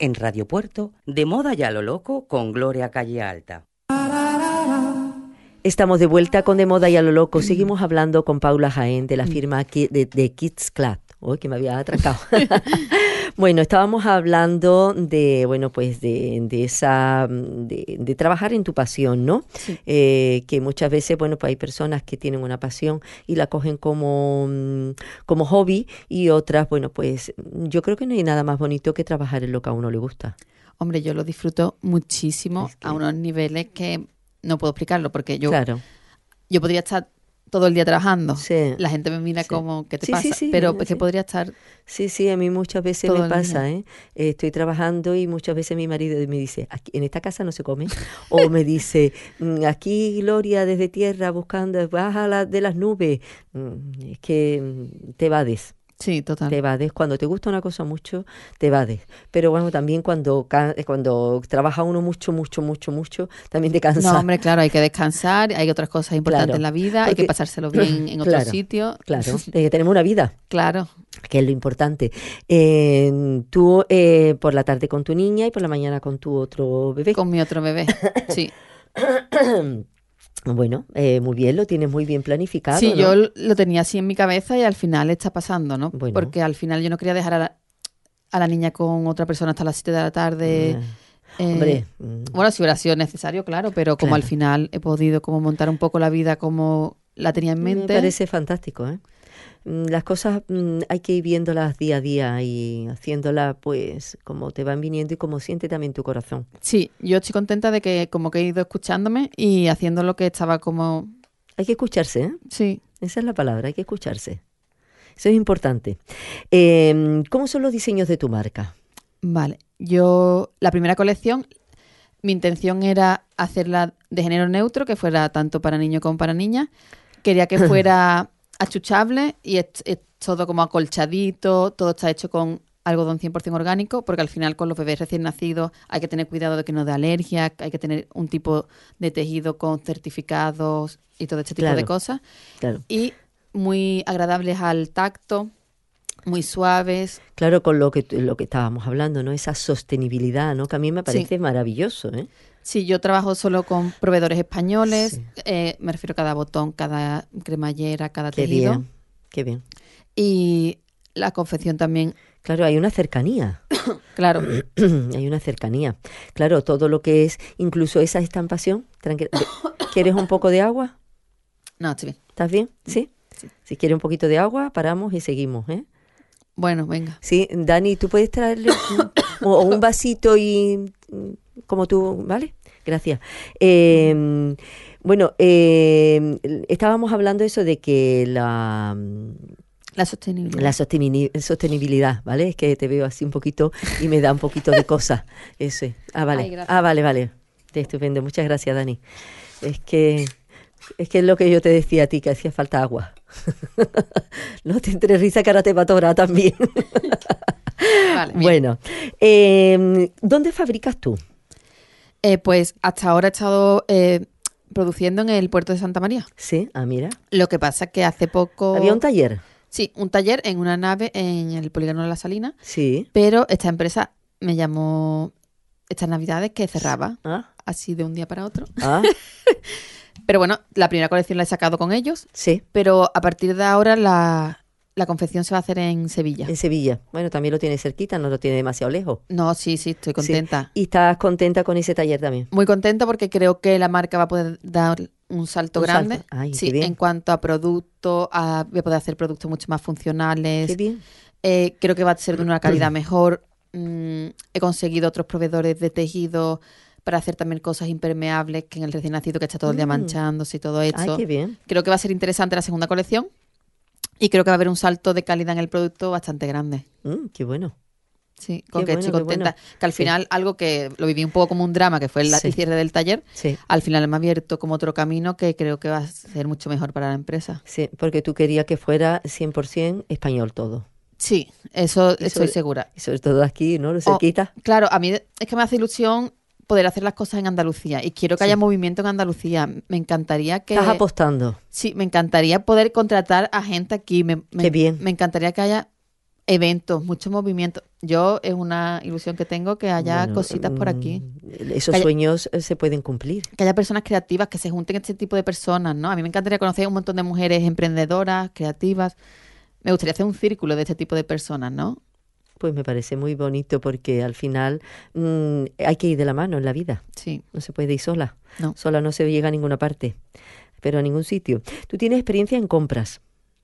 en Radio Puerto, de moda y a lo loco con Gloria Calle Alta. Estamos de vuelta con De Moda y a lo loco. Seguimos hablando con Paula Jaén de la firma de Kids Club. Uy, que me había atracado. Bueno, estábamos hablando de, bueno, pues de esa, de trabajar en tu pasión, ¿no? Sí. Que muchas veces, bueno, pues hay personas que tienen una pasión y la cogen como hobby, y otras, bueno, pues yo creo que no hay nada más bonito que trabajar en lo que a uno le gusta. Hombre, yo lo disfruto muchísimo a unos niveles que no puedo explicarlo, porque yo podría estar todo el día trabajando. Sí. La gente me mira como, ¿qué te pasa? Pero es que podría estar... Sí, a mí muchas veces me pasa, estoy trabajando y muchas veces mi marido me dice, aquí, en esta casa no se come. O me dice, aquí Gloria desde tierra buscando, baja de las nubes. Es que te evades. Sí, total. Te evades. Cuando te gusta una cosa mucho, te evades. Pero bueno, también cuando trabaja uno mucho, también te cansa. No, hombre, claro, hay que descansar, hay otras cosas importantes en la vida, hay que pasárselo bien en otro sitio. Claro, tenemos una vida. Claro. Que es lo importante. Tú por la tarde con tu niña y por la mañana con tu otro bebé. Con mi otro bebé, sí. Bueno, muy bien, lo tienes muy bien planificado, sí, ¿no? Yo lo tenía así en mi cabeza y al final está pasando, ¿no? Bueno. Porque al final yo no quería dejar a la niña con otra persona hasta las 7 de la tarde. Hombre. Bueno, si hubiera sido necesario, claro, pero como al final he podido como montar un poco la vida como la tenía en mente. Me parece fantástico, ¿eh? Las cosas hay que ir viéndolas día a día y haciéndolas pues como te van viniendo y como siente también tu corazón. Sí, yo estoy contenta de que como que he ido escuchándome y haciendo lo que estaba como... Hay que escucharse, ¿eh? Sí. Esa es la palabra, hay que escucharse. Eso es importante. ¿Cómo son los diseños de tu marca? Vale, la primera colección, mi intención era hacerla de género neutro, que fuera tanto para niño como para niña. Quería que fuera achuchable y es todo como acolchadito, todo está hecho con algodón 100% orgánico, porque al final con los bebés recién nacidos hay que tener cuidado de que no dé alergia, hay que tener un tipo de tejido con certificados y todo este tipo de cosas. Claro. Y muy agradables al tacto, muy suaves. Claro, con lo que estábamos hablando, ¿no? Esa sostenibilidad, ¿no? Que a mí me parece maravilloso, ¿eh? Sí, yo trabajo solo con proveedores españoles, me refiero a cada botón, cada cremallera, cada tejido. Qué bien. Y la confección también. Claro, hay una cercanía. Claro. Hay una cercanía. Claro, todo lo que es, incluso esa estampación. ¿Quieres un poco de agua? No, estoy bien. ¿Estás bien? ¿Sí? Si quieres un poquito de agua, paramos y seguimos, ¿eh? Bueno, venga. Sí, Dani, ¿tú puedes traerle un vasito y como tú, ¿vale? Gracias. Bueno, estábamos hablando eso de que la sostenibilidad. La sostenibilidad, ¿vale? Es que te veo así un poquito y me da un poquito de cosa. Eso es. Vale. Ay, vale. Estupendo. Muchas gracias, Dani. Es que es lo que yo te decía a ti, que hacía falta agua. No te entre risa, que ahora te va a atorar también. Vale, bueno, ¿dónde fabricas tú? Pues hasta ahora he estado produciendo en el puerto de Santa María. Sí, mira. Lo que pasa es que hace poco... ¿Había un taller? Sí, un taller en una nave en el polígono de La Salina. Sí. Pero esta empresa me llamó estas navidades que cerraba. Así de un día para otro. Pero bueno, la primera colección la he sacado con ellos. Sí. Pero a partir de ahora la confección se va a hacer en Sevilla. En Sevilla. Bueno, también lo tiene cerquita, no lo tiene demasiado lejos. No, sí, estoy contenta. Sí. ¿Y estás contenta con ese taller también? Muy contenta porque creo que la marca va a poder dar un salto grande. Ay, sí, qué bien. En cuanto a producto, voy a poder hacer productos mucho más funcionales. Qué bien. Creo que va a ser de una calidad mejor. He conseguido otros proveedores de tejido para hacer también cosas impermeables, que en el recién nacido que está todo el día manchándose y todo eso. Ay, qué bien. Creo que va a ser interesante la segunda colección y creo que va a haber un salto de calidad en el producto bastante grande. Qué bueno. Sí, con que estoy contenta. Que al final, algo que lo viví un poco como un drama, que fue el cierre del taller, al final me ha abierto como otro camino que creo que va a ser mucho mejor para la empresa. Sí, porque tú querías que fuera 100% español todo. Sí, eso estoy segura. Y sobre todo aquí, ¿no? Lo cerquita. Claro, a mí es que me hace ilusión poder hacer las cosas en Andalucía y quiero que haya movimiento en Andalucía. Me encantaría que... ¿Estás apostando? Sí, me encantaría poder contratar a gente aquí. Qué bien. Me encantaría que haya Eventos, mucho movimiento. Yo es una ilusión que tengo que haya Bueno, cositas por aquí. Esos Que haya, sueños se pueden cumplir. que haya personas creativas, que se junten este tipo de personas, ¿no? A mí me encantaría conocer un montón de mujeres emprendedoras, creativas. Me gustaría hacer un círculo de este tipo de personas, ¿no? Pues me parece muy bonito porque al final hay que ir de la mano en la vida. Sí, No se puede ir sola. no. Sola no se llega a ninguna parte, pero a ningún sitio. Tú tienes experiencia en compras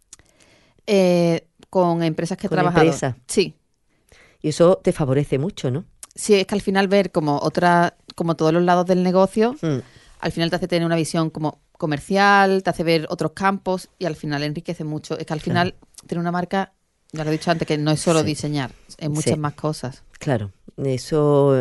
Con empresas que he con trabajado. empresas Sí. y eso te favorece mucho, ¿no? Sí, es que al final ver como todos los lados del negocio, Mm, al final te hace tener una visión como comercial, te hace ver otros campos y al final enriquece mucho. Es que al final tener una marca, ya lo he dicho antes, que no es solo Sí. diseñar, es muchas Sí. más cosas. Claro, eso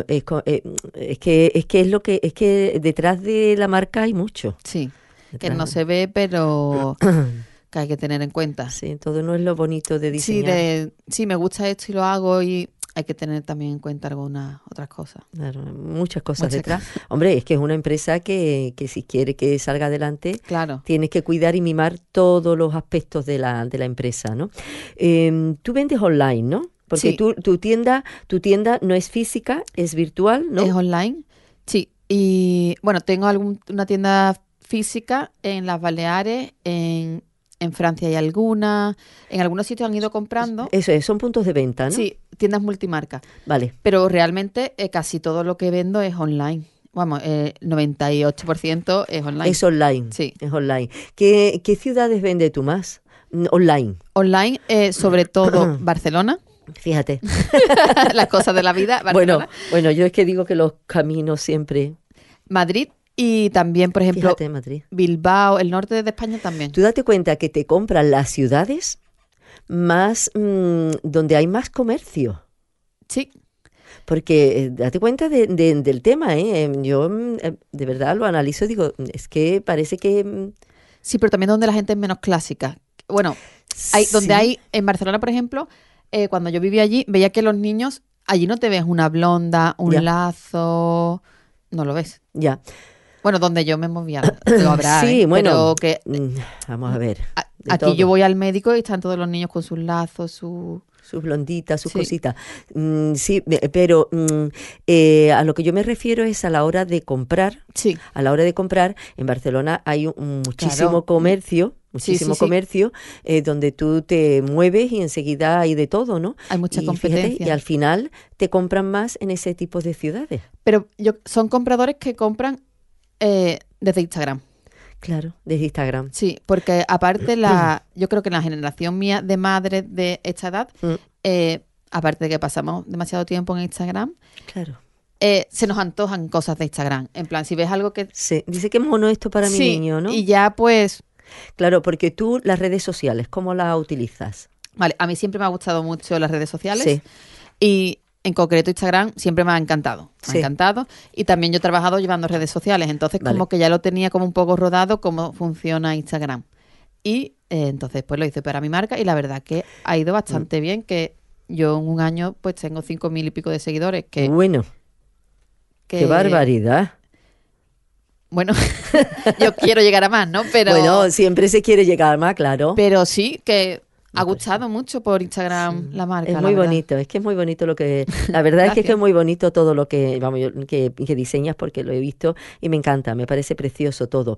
es que es que detrás de la marca hay mucho. Sí, que Detrás. no se ve, pero que hay que tener en cuenta. Sí, todo no es lo bonito de Sí, diseñar. sí, me gusta esto y lo hago y hay que tener también en cuenta algunas otras cosas. Claro, muchas cosas Muchas detrás. Hombre, es que es una empresa que si quiere que salga adelante, Claro. tienes que cuidar y mimar todos los aspectos de la empresa, ¿no? Tú vendes online, ¿no? Porque Sí. tu tienda no es física, es virtual, ¿no? ¿Es online? Sí. Y bueno, tengo una tienda física en las Baleares, en Francia hay alguna, en algunos sitios han ido comprando. Eso es, son puntos de venta, ¿no? Sí, tiendas multimarcas. Vale. Pero realmente casi todo lo que vendo es online. Vamos, 98% es online. Es online. Sí. Es online. ¿Qué ciudades vende tú más? Online. Online, sobre todo Barcelona, Fíjate. las cosas de la vida, Barcelona, Bueno, yo es que digo que los caminos siempre. Madrid y también, por ejemplo, Fíjate, Madrid. Bilbao, el norte de España también. Tú date cuenta que te compran las ciudades más donde hay más comercio. Sí, Porque date cuenta del tema, ¿eh? Yo de verdad lo analizo y digo, es que parece que sí, pero también donde la gente es menos clásica. Bueno, donde sí, hay, en Barcelona, por ejemplo, cuando yo vivía allí, veía que los niños, allí no te ves una blonda, un Ya. lazo, no lo ves. ya. Bueno, donde yo me movía, lo habrá, Sí, pero bueno, que vamos a ver. de aquí todo. yo voy al médico y están todos los niños con sus lazos, Sus blonditas, sus Sí. cositas. Sí, pero a lo que yo me refiero es a la hora de comprar. Sí, A la hora de comprar, en Barcelona hay muchísimo Claro. comercio, Sí, sí, sí. donde tú te mueves y enseguida hay de todo, ¿no? hay mucha Y competencia. fíjate, y al final te compran más en ese tipo de ciudades. Pero son compradores que compran desde Instagram. Claro, desde Instagram. Sí, porque aparte yo creo que la generación mía de madres de esta edad, Mm, aparte de que pasamos demasiado tiempo en Instagram, claro. se nos antojan cosas de Instagram. En plan, si ves algo que... Sí, dice que mono esto para mi Sí, niño, ¿no? y ya pues... Claro, porque tú las redes sociales, ¿cómo las utilizas? Vale, a mí siempre me ha gustado mucho las redes sociales Sí. y en concreto Instagram siempre me ha encantado. Me ha Sí. encantado. Y también yo he trabajado llevando redes sociales, entonces Vale. como que ya lo tenía como un poco rodado cómo funciona Instagram. Y entonces pues lo hice para mi marca y la verdad que ha ido Mm. bastante bien, que yo en un año pues tengo 5.000 y pico de seguidores. Bueno, Que qué barbaridad. Bueno, yo quiero llegar a más, ¿no? Bueno, siempre se quiere llegar más, claro. Pero sí que ha Me parece. gustado mucho por Instagram la marca. Es la muy verdad. bonito, es que es muy bonito lo que... La verdad es que Gracias. es muy bonito todo lo que, vamos, que diseñas porque lo he visto y me encanta, me parece precioso todo.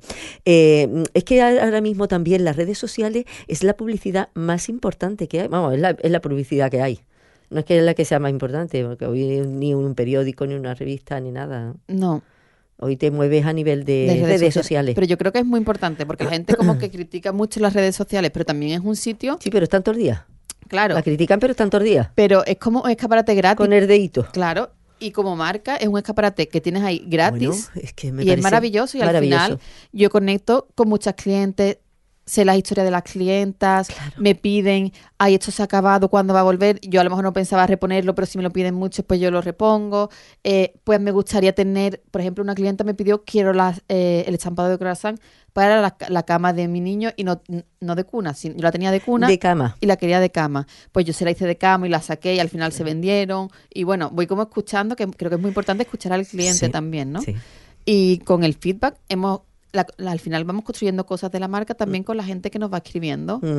Es que ahora mismo también las redes sociales es la publicidad más importante que hay. Vamos, es la publicidad que hay. No es que es la que sea más importante, porque hoy ni un periódico, ni una revista, ni nada. No. Hoy te mueves a nivel de redes sociales. Pero yo creo que es muy importante porque la gente como que critica mucho las redes sociales, pero también es un sitio, Sí, pero están todos los días. claro, La critican, pero están todos los días. pero es como un escaparate gratis, Con el dedito. claro, y como marca es un escaparate que tienes ahí gratis Bueno, es que me y es parece maravilloso y maravilloso. al final yo conecto con muchas clientes, sé las historias de las clientas, me piden, ay, esto se ha acabado, ¿cuándo va a volver? Yo a lo mejor no pensaba reponerlo, pero si me lo piden mucho, pues yo lo repongo. Pues me gustaría tener, por ejemplo, una clienta me pidió, quiero el estampado de croissant para la cama de mi niño y no de cuna, yo la tenía de cuna. De cama. Y la quería de cama. Pues yo se la hice de cama y la saqué y al final se vendieron. Y bueno, voy como escuchando, que creo que es muy importante escuchar al cliente Sí, también, ¿no? sí. Y con el feedback al final vamos construyendo cosas de la marca también con la gente que nos va escribiendo. Mm.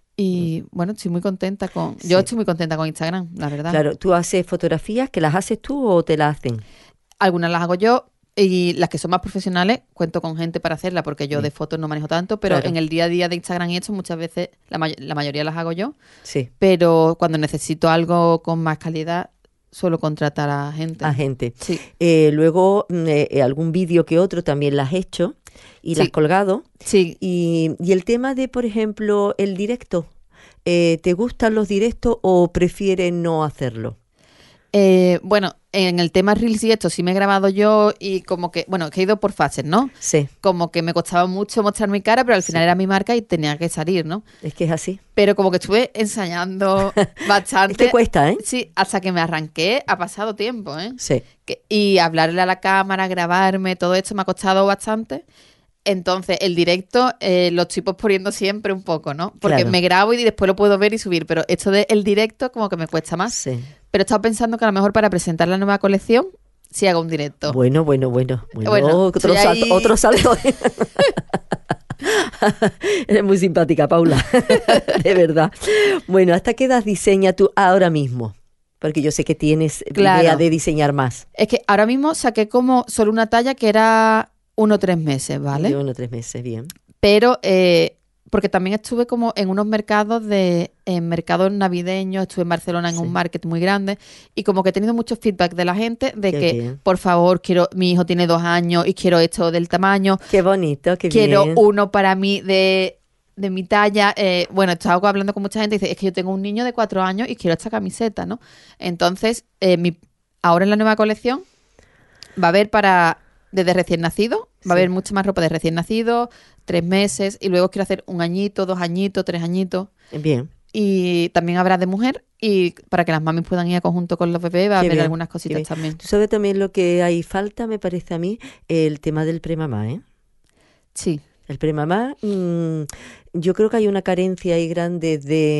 Y bueno, estoy muy contenta yo estoy muy contenta con Instagram, la verdad. Claro, ¿tú haces fotografías que las haces tú o te las hacen? Algunas las hago yo y las que son más profesionales cuento con gente para hacerlas porque yo de fotos no manejo tanto, pero Claro. en el día a día de Instagram y esto muchas veces la mayoría las hago yo, Sí, pero cuando necesito algo con más calidad suelo contratar a gente. a gente. Sí, Luego, algún vídeo que otro también las has hecho y las has Sí. colgado. sí. Y el tema de, por ejemplo, el directo, ¿te gustan los directos o prefieres no hacerlo? Bueno, en el tema Reels y esto sí me he grabado yo y como que, bueno, que he ido por fases, ¿no? Sí, Como que me costaba mucho mostrar mi cara, pero al final era mi marca y tenía que salir, ¿no? es que es así. Pero como que estuve ensayando bastante. Es que cuesta, ¿eh? Sí, hasta que me arranqué ha pasado tiempo, ¿eh? Sí, Y hablarle a la cámara, grabarme, todo esto me ha costado bastante. Entonces, el directo lo estoy posponiendo siempre un poco, ¿no? Porque Claro. me grabo y después lo puedo ver y subir, pero esto del directo como que me cuesta más. sí. Pero he estado pensando que a lo mejor para presentar la nueva colección sí hago un directo. Bueno. Bueno, Otro estoy salto, ahí. otro salto. Eres muy simpática, Paula. De verdad. Bueno, ¿hasta qué edad diseñas tú ahora mismo? Porque yo sé que tienes Claro. idea de diseñar más. Es que ahora mismo saqué como solo una talla que era 1 o 3 meses, ¿vale? De 1 o 3 meses, bien. Pero porque también estuve como en unos mercados en mercados navideños, estuve en Barcelona en Sí. un market muy grande y como que he tenido mucho feedback de la gente de Qué que, bien. por favor, mi hijo tiene 2 años y quiero esto del tamaño, Qué bonito, qué quiero bien. uno para mí de mi talla. Bueno, estaba hablando con mucha gente y dice, es que yo tengo un niño de 4 años y quiero esta camiseta, ¿no? Entonces, ahora en la nueva colección va a haber desde recién nacido, va a Sí. haber mucha más ropa de recién nacido, 3 meses, y luego quiero hacer 1 añito, 2 añitos, 3 añitos. Bien. Y también habrá de mujer, y para que las mamis puedan ir a conjunto con los bebés, va a Qué haber bien, algunas qué cositas bien. también. Tú sabes también lo que hay falta, me parece a mí, el tema del premamá, ¿eh? Sí, El premamá, yo creo que hay una carencia ahí grande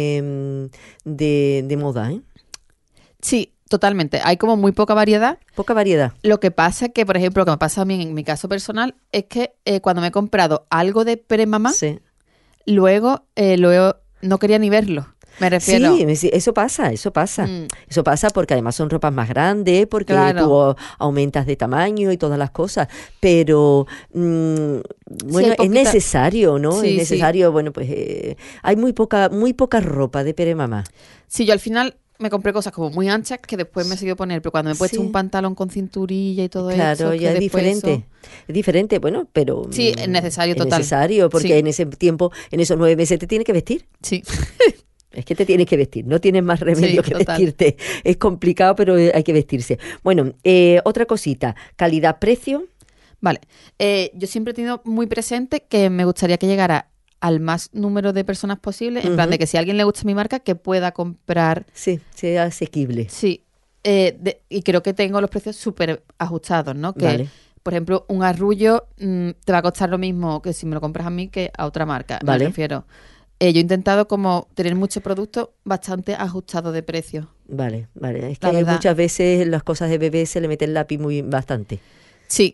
de moda, ¿eh? sí, totalmente. Hay como muy poca variedad. Poca variedad. Lo que pasa es que, por ejemplo, lo que me pasa a mí en mi caso personal es que cuando me he comprado algo de premamá, Sí. luego no quería ni verlo. Me refiero. Sí, eso pasa, eso pasa. Mm. Eso pasa porque además son ropas más grandes, porque Claro. tú aumentas de tamaño y todas las cosas. Pero bueno, hay es poquita- necesario, ¿no? Sí, Es necesario, bueno, pues hay muy poca ropa de premamá. Sí, yo al final me compré cosas como muy anchas que después me he seguido poner, pero cuando me he puesto Sí. un pantalón con cinturilla y todo Claro, eso, ya que es después diferente. eso- Es diferente, bueno, pero Sí, es necesario, es total. necesario, porque Sí. en ese tiempo, en esos 9 meses te tienes que vestir. Sí. Es que te tienes que vestir, no tienes más remedio Sí, que total. vestirte. Es complicado, pero hay que vestirse. Bueno, otra cosita, calidad-precio. Vale. Yo siempre he tenido muy presente que me gustaría que llegara al más número de personas posible, en plan Ujú. de que si a alguien le gusta mi marca, que pueda comprar. Sí, sea asequible. Sí. Y creo que tengo los precios súper ajustados, ¿no? Que, Vale. por ejemplo, un arrullo te va a costar lo mismo que si me lo compras a mí que a otra marca. Vale. Me refiero. Yo he intentado como tener muchos productos bastante ajustados de precio. Vale. Es que La verdad. muchas veces las cosas de bebé se le mete el lápiz bastante. Sí.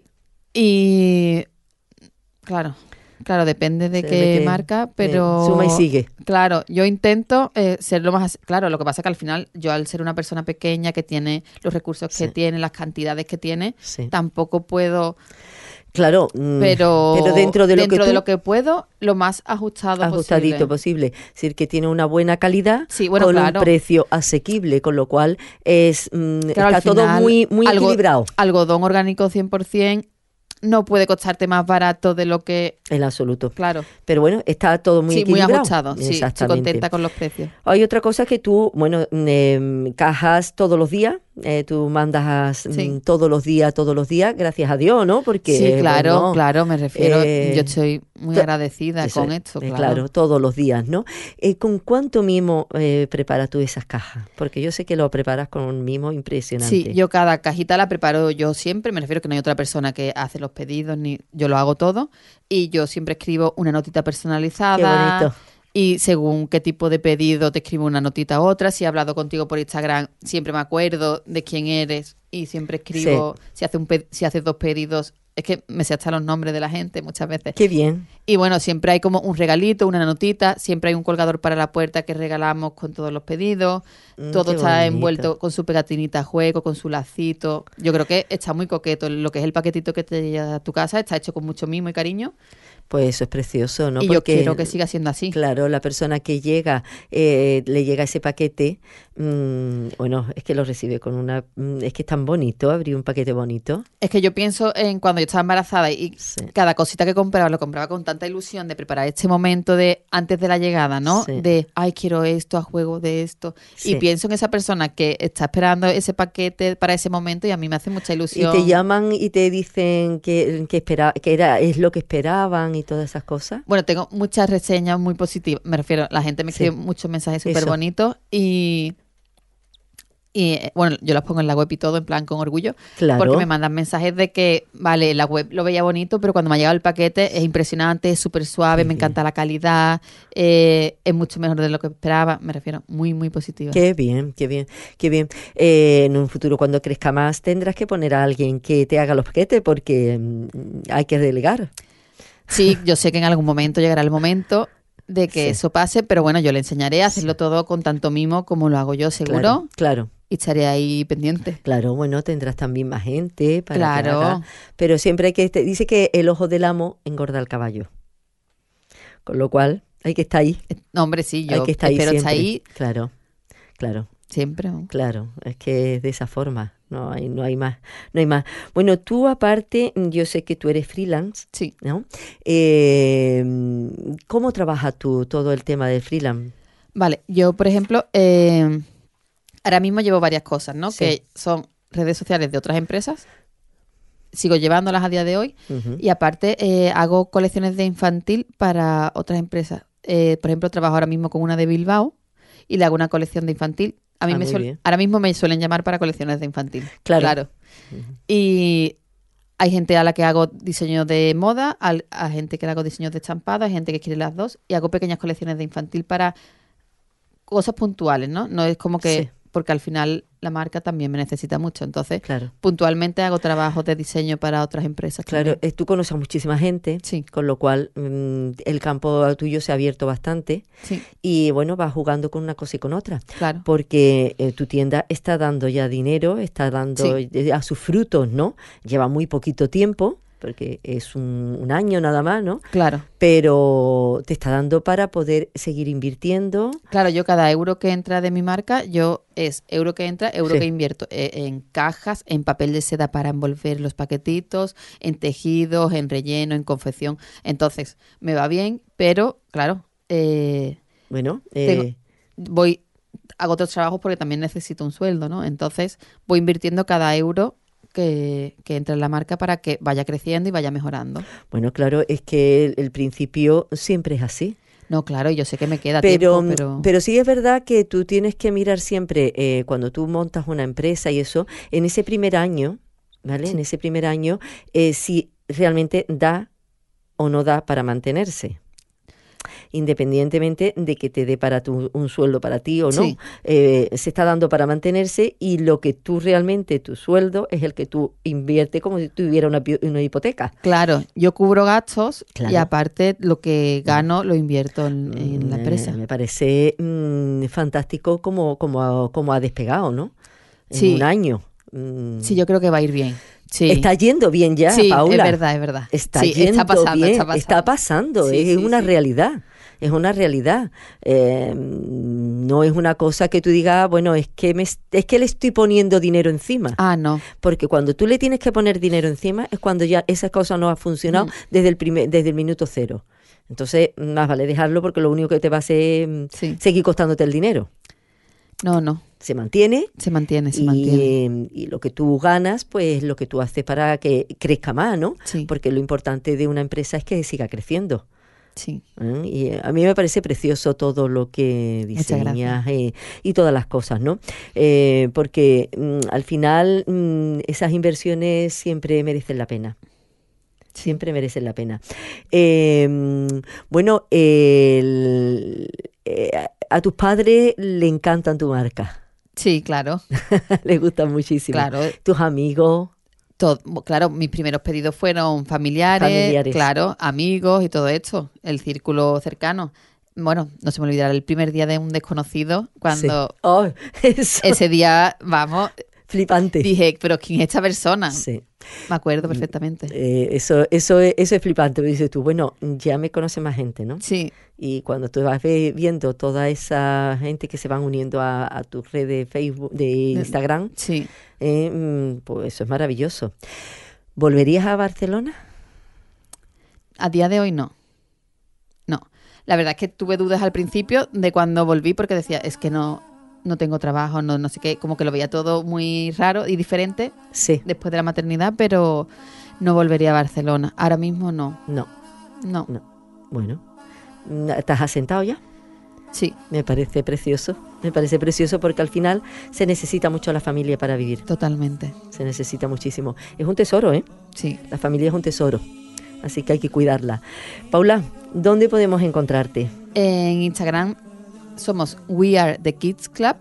Y claro, depende de Se qué mete- marca, pero... suma y sigue. Claro, yo intento ser lo más... Claro, lo que pasa es que al final yo al ser una persona pequeña que tiene los recursos que Sí. tiene, las cantidades que tiene, Sí. tampoco puedo... Claro, Pero dentro de lo que tú, puedo, lo más ajustado ajustadito posible. posible. Es decir, que tiene una buena calidad Sí, bueno, con claro. un precio asequible, con lo cual Claro, está al todo final, muy equilibrado. Algodón orgánico 100% no puede costarte más barato de lo que... En absoluto. Claro. Pero bueno, está todo muy Sí, muy equilibrado. ajustado. Sí, estoy Exactamente. contenta con los precios. Hay otra cosa que tú, bueno, cajas todos los días, tú mandas Sí. todos los días, gracias a Dios, ¿no? Porque, Sí, claro, bueno, claro, me refiero, yo estoy muy to- agradecida eso con es, esto, claro, claro. todos los días, ¿no? ¿Con cuánto mimo preparas tú esas cajas? Porque yo sé que lo preparas con un mimo impresionante. Sí, yo cada cajita la preparo yo siempre, me refiero que no hay otra persona que hace los pedidos, ni yo lo hago todo, y yo siempre escribo una notita Qué personalizada bonito. y según qué tipo de pedido te escribo una notita a otra. Si he hablado contigo por Instagram, siempre me acuerdo de quién eres y siempre escribo. Sí. Si haces 2 pedidos, es que me sé hasta los nombres de la gente muchas veces. Qué bien. Y bueno, siempre hay como un regalito, una notita, siempre hay un colgador para la puerta que regalamos con todos los pedidos. Todo Qué está bonito. envuelto con su pegatinita a juego, con su lacito. Yo creo que está muy coqueto. Lo que es el paquetito que te llega a tu casa está hecho con mucho mimo y cariño. Pues eso es precioso, ¿no? Y Porque, yo quiero que siga siendo así. claro, la persona que llega, le llega ese paquete, bueno, es que lo recibe con una... es que es tan bonito abrir un paquete bonito. Es que yo pienso en cuando yo estaba embarazada y Sí. cada cosita que compraba lo compraba con tanta ilusión de preparar este momento de antes de la llegada, ¿no? Sí. De, ay, quiero esto, a juego de esto. Sí. Y pienso en esa persona que está esperando ese paquete para ese momento y a mí me hace mucha Y ilusión. te llaman y te dicen que es lo que esperaban y todas esas cosas. Bueno, tengo muchas reseñas muy positivas. Me refiero, la gente me Sí. escribe muchos mensajes súper Eso. bonitos y bueno, yo las pongo en la web y todo, en plan con orgullo, Claro. porque me mandan mensajes de que, vale, la web lo veía bonito, pero cuando me ha llegado el paquete es impresionante, es súper suave, Qué me bien. encanta la calidad, es mucho mejor de lo que esperaba. Me refiero, muy, muy positiva. Qué bien, qué bien, qué bien. En un futuro, cuando crezca más, tendrás que poner a alguien que te haga los paquetes porque hay que delegar. Sí, yo sé que en algún momento llegará el momento de que Sí. eso pase, pero bueno, yo le enseñaré a hacerlo todo con tanto mimo como lo hago yo, seguro, Claro, claro. y estaré ahí pendiente. Claro, bueno, tendrás también más gente para que Claro. haga, pero siempre hay que, dice que el ojo del amo engorda al caballo. Con lo cual, hay que estar ahí. No, hombre, sí, Hay yo que estar ahí espero siempre. estar ahí Claro, claro, siempre. ¿No? claro. Es que es de esa forma. No hay más, no hay más. Bueno, tú aparte, yo sé que tú eres freelance, Sí. ¿no? ¿Cómo trabajas tú todo el tema del freelance? Vale, yo, por ejemplo, ahora mismo llevo varias cosas, ¿no? Sí. Que son redes sociales de otras empresas. Sigo llevándolas a día de hoy. Ujú. Y aparte, hago colecciones de infantil para otras empresas. Por ejemplo, trabajo ahora mismo con una de Bilbao y le hago una colección de infantil. A mí Ah, muy bien. ahora mismo me suelen llamar para colecciones de infantil. Claro. Y hay gente a la que hago diseño de moda, a gente que le hago diseños de estampado, hay gente que quiere las dos y hago pequeñas colecciones de infantil para cosas puntuales, ¿no? No es como que... Sí. Porque al final la marca también me necesita mucho. Entonces, Claro. puntualmente hago trabajos de diseño para otras empresas. Claro, también. tú conoces a muchísima gente, Sí. con lo cual el campo tuyo se ha abierto bastante Sí, y bueno, vas jugando con una cosa y con otra, claro. porque tu tienda está dando ya dinero, está dando Sí. a sus frutos, ¿no? Lleva muy poquito tiempo, porque es un año nada más, ¿no? Claro. Pero te está dando para poder seguir invirtiendo. Claro, yo cada euro que entra de mi marca, es euro que entra, euro Sí. que invierto en cajas, en papel de seda para envolver los paquetitos, en tejidos, en relleno, en confección. Entonces, me va bien, pero claro, Bueno, hago otros trabajos porque también necesito un sueldo, ¿no? Entonces, voy invirtiendo cada euro que entra en la marca para que vaya creciendo y vaya mejorando. bueno, claro, es que el principio siempre es así. No, claro, yo sé que me queda Pero, tiempo, pero sí es verdad que tú tienes que mirar siempre, cuando tú montas una empresa y eso, en ese primer año, ¿vale? Sí. En ese primer año, si realmente da o no da para mantenerse. Independientemente de que te dé para un sueldo para ti o no, Sí. se está dando para mantenerse y lo que tú realmente, tu sueldo, es el que tú inviertes como si tuviera una hipoteca. Claro, yo cubro gastos Claro. y aparte lo que gano lo invierto en la empresa. Me parece fantástico como ha despegado, ¿no? En Sí. un año. Sí, yo creo que va a ir bien. Sí, Está yendo bien ya, sí, Paula. es verdad, es verdad. Está Sí, yendo bien, está pasando. Sí, es sí, una sí. realidad. Es una realidad. No es una cosa que tú digas, bueno, es que le estoy poniendo dinero encima. Ah, no. Porque cuando tú le tienes que poner dinero encima es cuando ya esa cosa no ha funcionado desde el minuto cero. Entonces, más vale dejarlo porque lo único que te va a hacer es Sí. seguir costándote el dinero. No. Se mantiene Se mantiene, se mantiene. y lo que tú ganas, pues lo que tú haces para que crezca más, ¿no? Sí. Porque lo importante de una empresa es que siga creciendo. Sí. Y a mí me parece precioso todo lo que Muchas diseñas y todas las cosas, ¿no? Porque al final esas inversiones siempre merecen la pena. Siempre merecen la pena. Bueno, a tus padres le encantan tu marca. Sí, claro. Les gustan muchísimo. Claro. Tus amigos. Claro, mis primeros pedidos fueron familiares, claro, amigos y todo esto, el círculo cercano. Bueno, no se me olvidará el primer día de un desconocido, cuando ese día, vamos, flipante. Dije, pero ¿quién es esta persona? Sí. Me acuerdo perfectamente. Eso es flipante. Me dices tú, bueno, ya me conoce más gente, ¿no? Sí. Y cuando tú vas viendo toda esa gente que se van uniendo a tu red de Facebook, de Instagram, sí. Pues eso es maravilloso. ¿Volverías a Barcelona? A día de hoy no. No. La verdad es que tuve dudas al principio de cuando volví porque decía, es que no tengo trabajo, no sé qué, como que lo veía todo muy raro y diferente después de la maternidad, pero no volvería a Barcelona. Ahora mismo no. No. Bueno, ¿estás asentado ya? Sí. Me parece precioso porque al final se necesita mucho la familia para vivir. Totalmente. Se necesita muchísimo. Es un tesoro, ¿eh? Sí. La familia es un tesoro, así que hay que cuidarla. Paula, ¿dónde podemos encontrarte? En Instagram somos We Are The Kids Club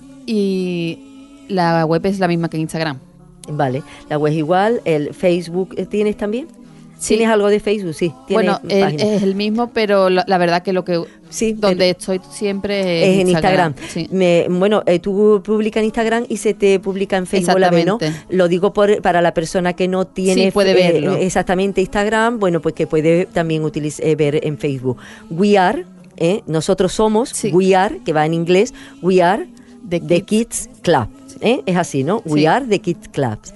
y la web es la misma que en Instagram. Vale, la web es igual, el Facebook ¿tienes también? Sí. ¿Tienes algo de Facebook? Sí. Bueno, es el mismo, pero la verdad que donde estoy siempre es en Instagram. Sí. Tú publicas en Instagram y se te publica en Facebook, la vez, ¿no? Lo digo para la persona que no tiene puede verlo. Exactamente Instagram, bueno, pues que puede también ver en Facebook. We Are, nosotros somos, We Are, que va en inglés, We Are The Kids Club. Es así, ¿no? We Are The Kids Clubs.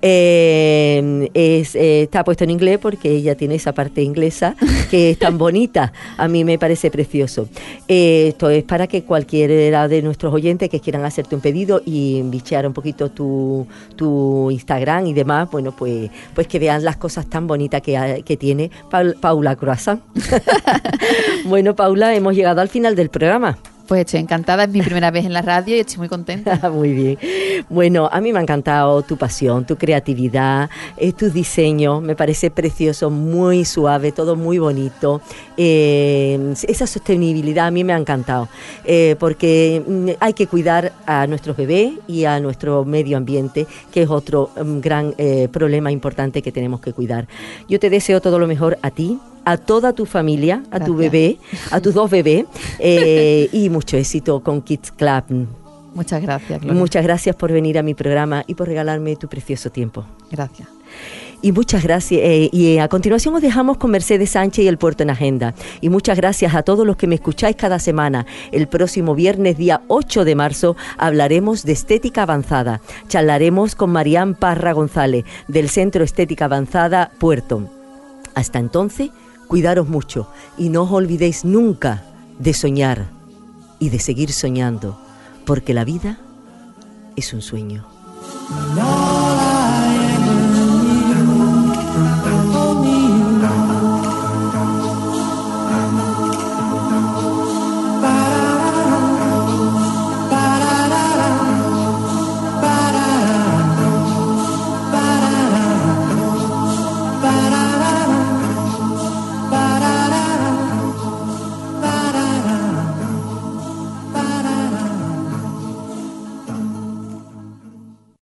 Está puesto en inglés porque ella tiene esa parte inglesa que es tan bonita. A mí me parece precioso. Esto es para que cualquiera de nuestros oyentes que quieran hacerte un pedido y bichear un poquito tu Instagram y demás, bueno, pues que vean las cosas tan bonitas que tiene Paula Croissant. Bueno, Paula, hemos llegado al final del programa. Pues estoy encantada, es mi primera vez en la radio y estoy muy contenta. Muy bien. Bueno, a mí me ha encantado tu pasión, tu creatividad, tus diseños, me parece precioso, muy suave, todo muy bonito. Esa sostenibilidad a mí me ha encantado, porque hay que cuidar a nuestros bebés y a nuestro medio ambiente, que es otro gran problema importante que tenemos que cuidar. Yo te deseo todo lo mejor a ti, a toda tu familia, a tu bebé, a tus 2 bebés, y mucho éxito con Kids Club. Muchas gracias, Gloria. Muchas gracias por venir a mi programa y por regalarme tu precioso tiempo. Gracias. Y muchas gracias. Y a continuación os dejamos con Mercedes Sánchez y El Puerto en Agenda. Y muchas gracias a todos los que me escucháis cada semana. El próximo viernes, día 8 de marzo, hablaremos de estética avanzada. Charlaremos con Marián Parra González, del Centro Estética Avanzada Puerto. Hasta entonces, cuidaros mucho y no os olvidéis nunca de soñar y de seguir soñando, porque la vida es un sueño. No.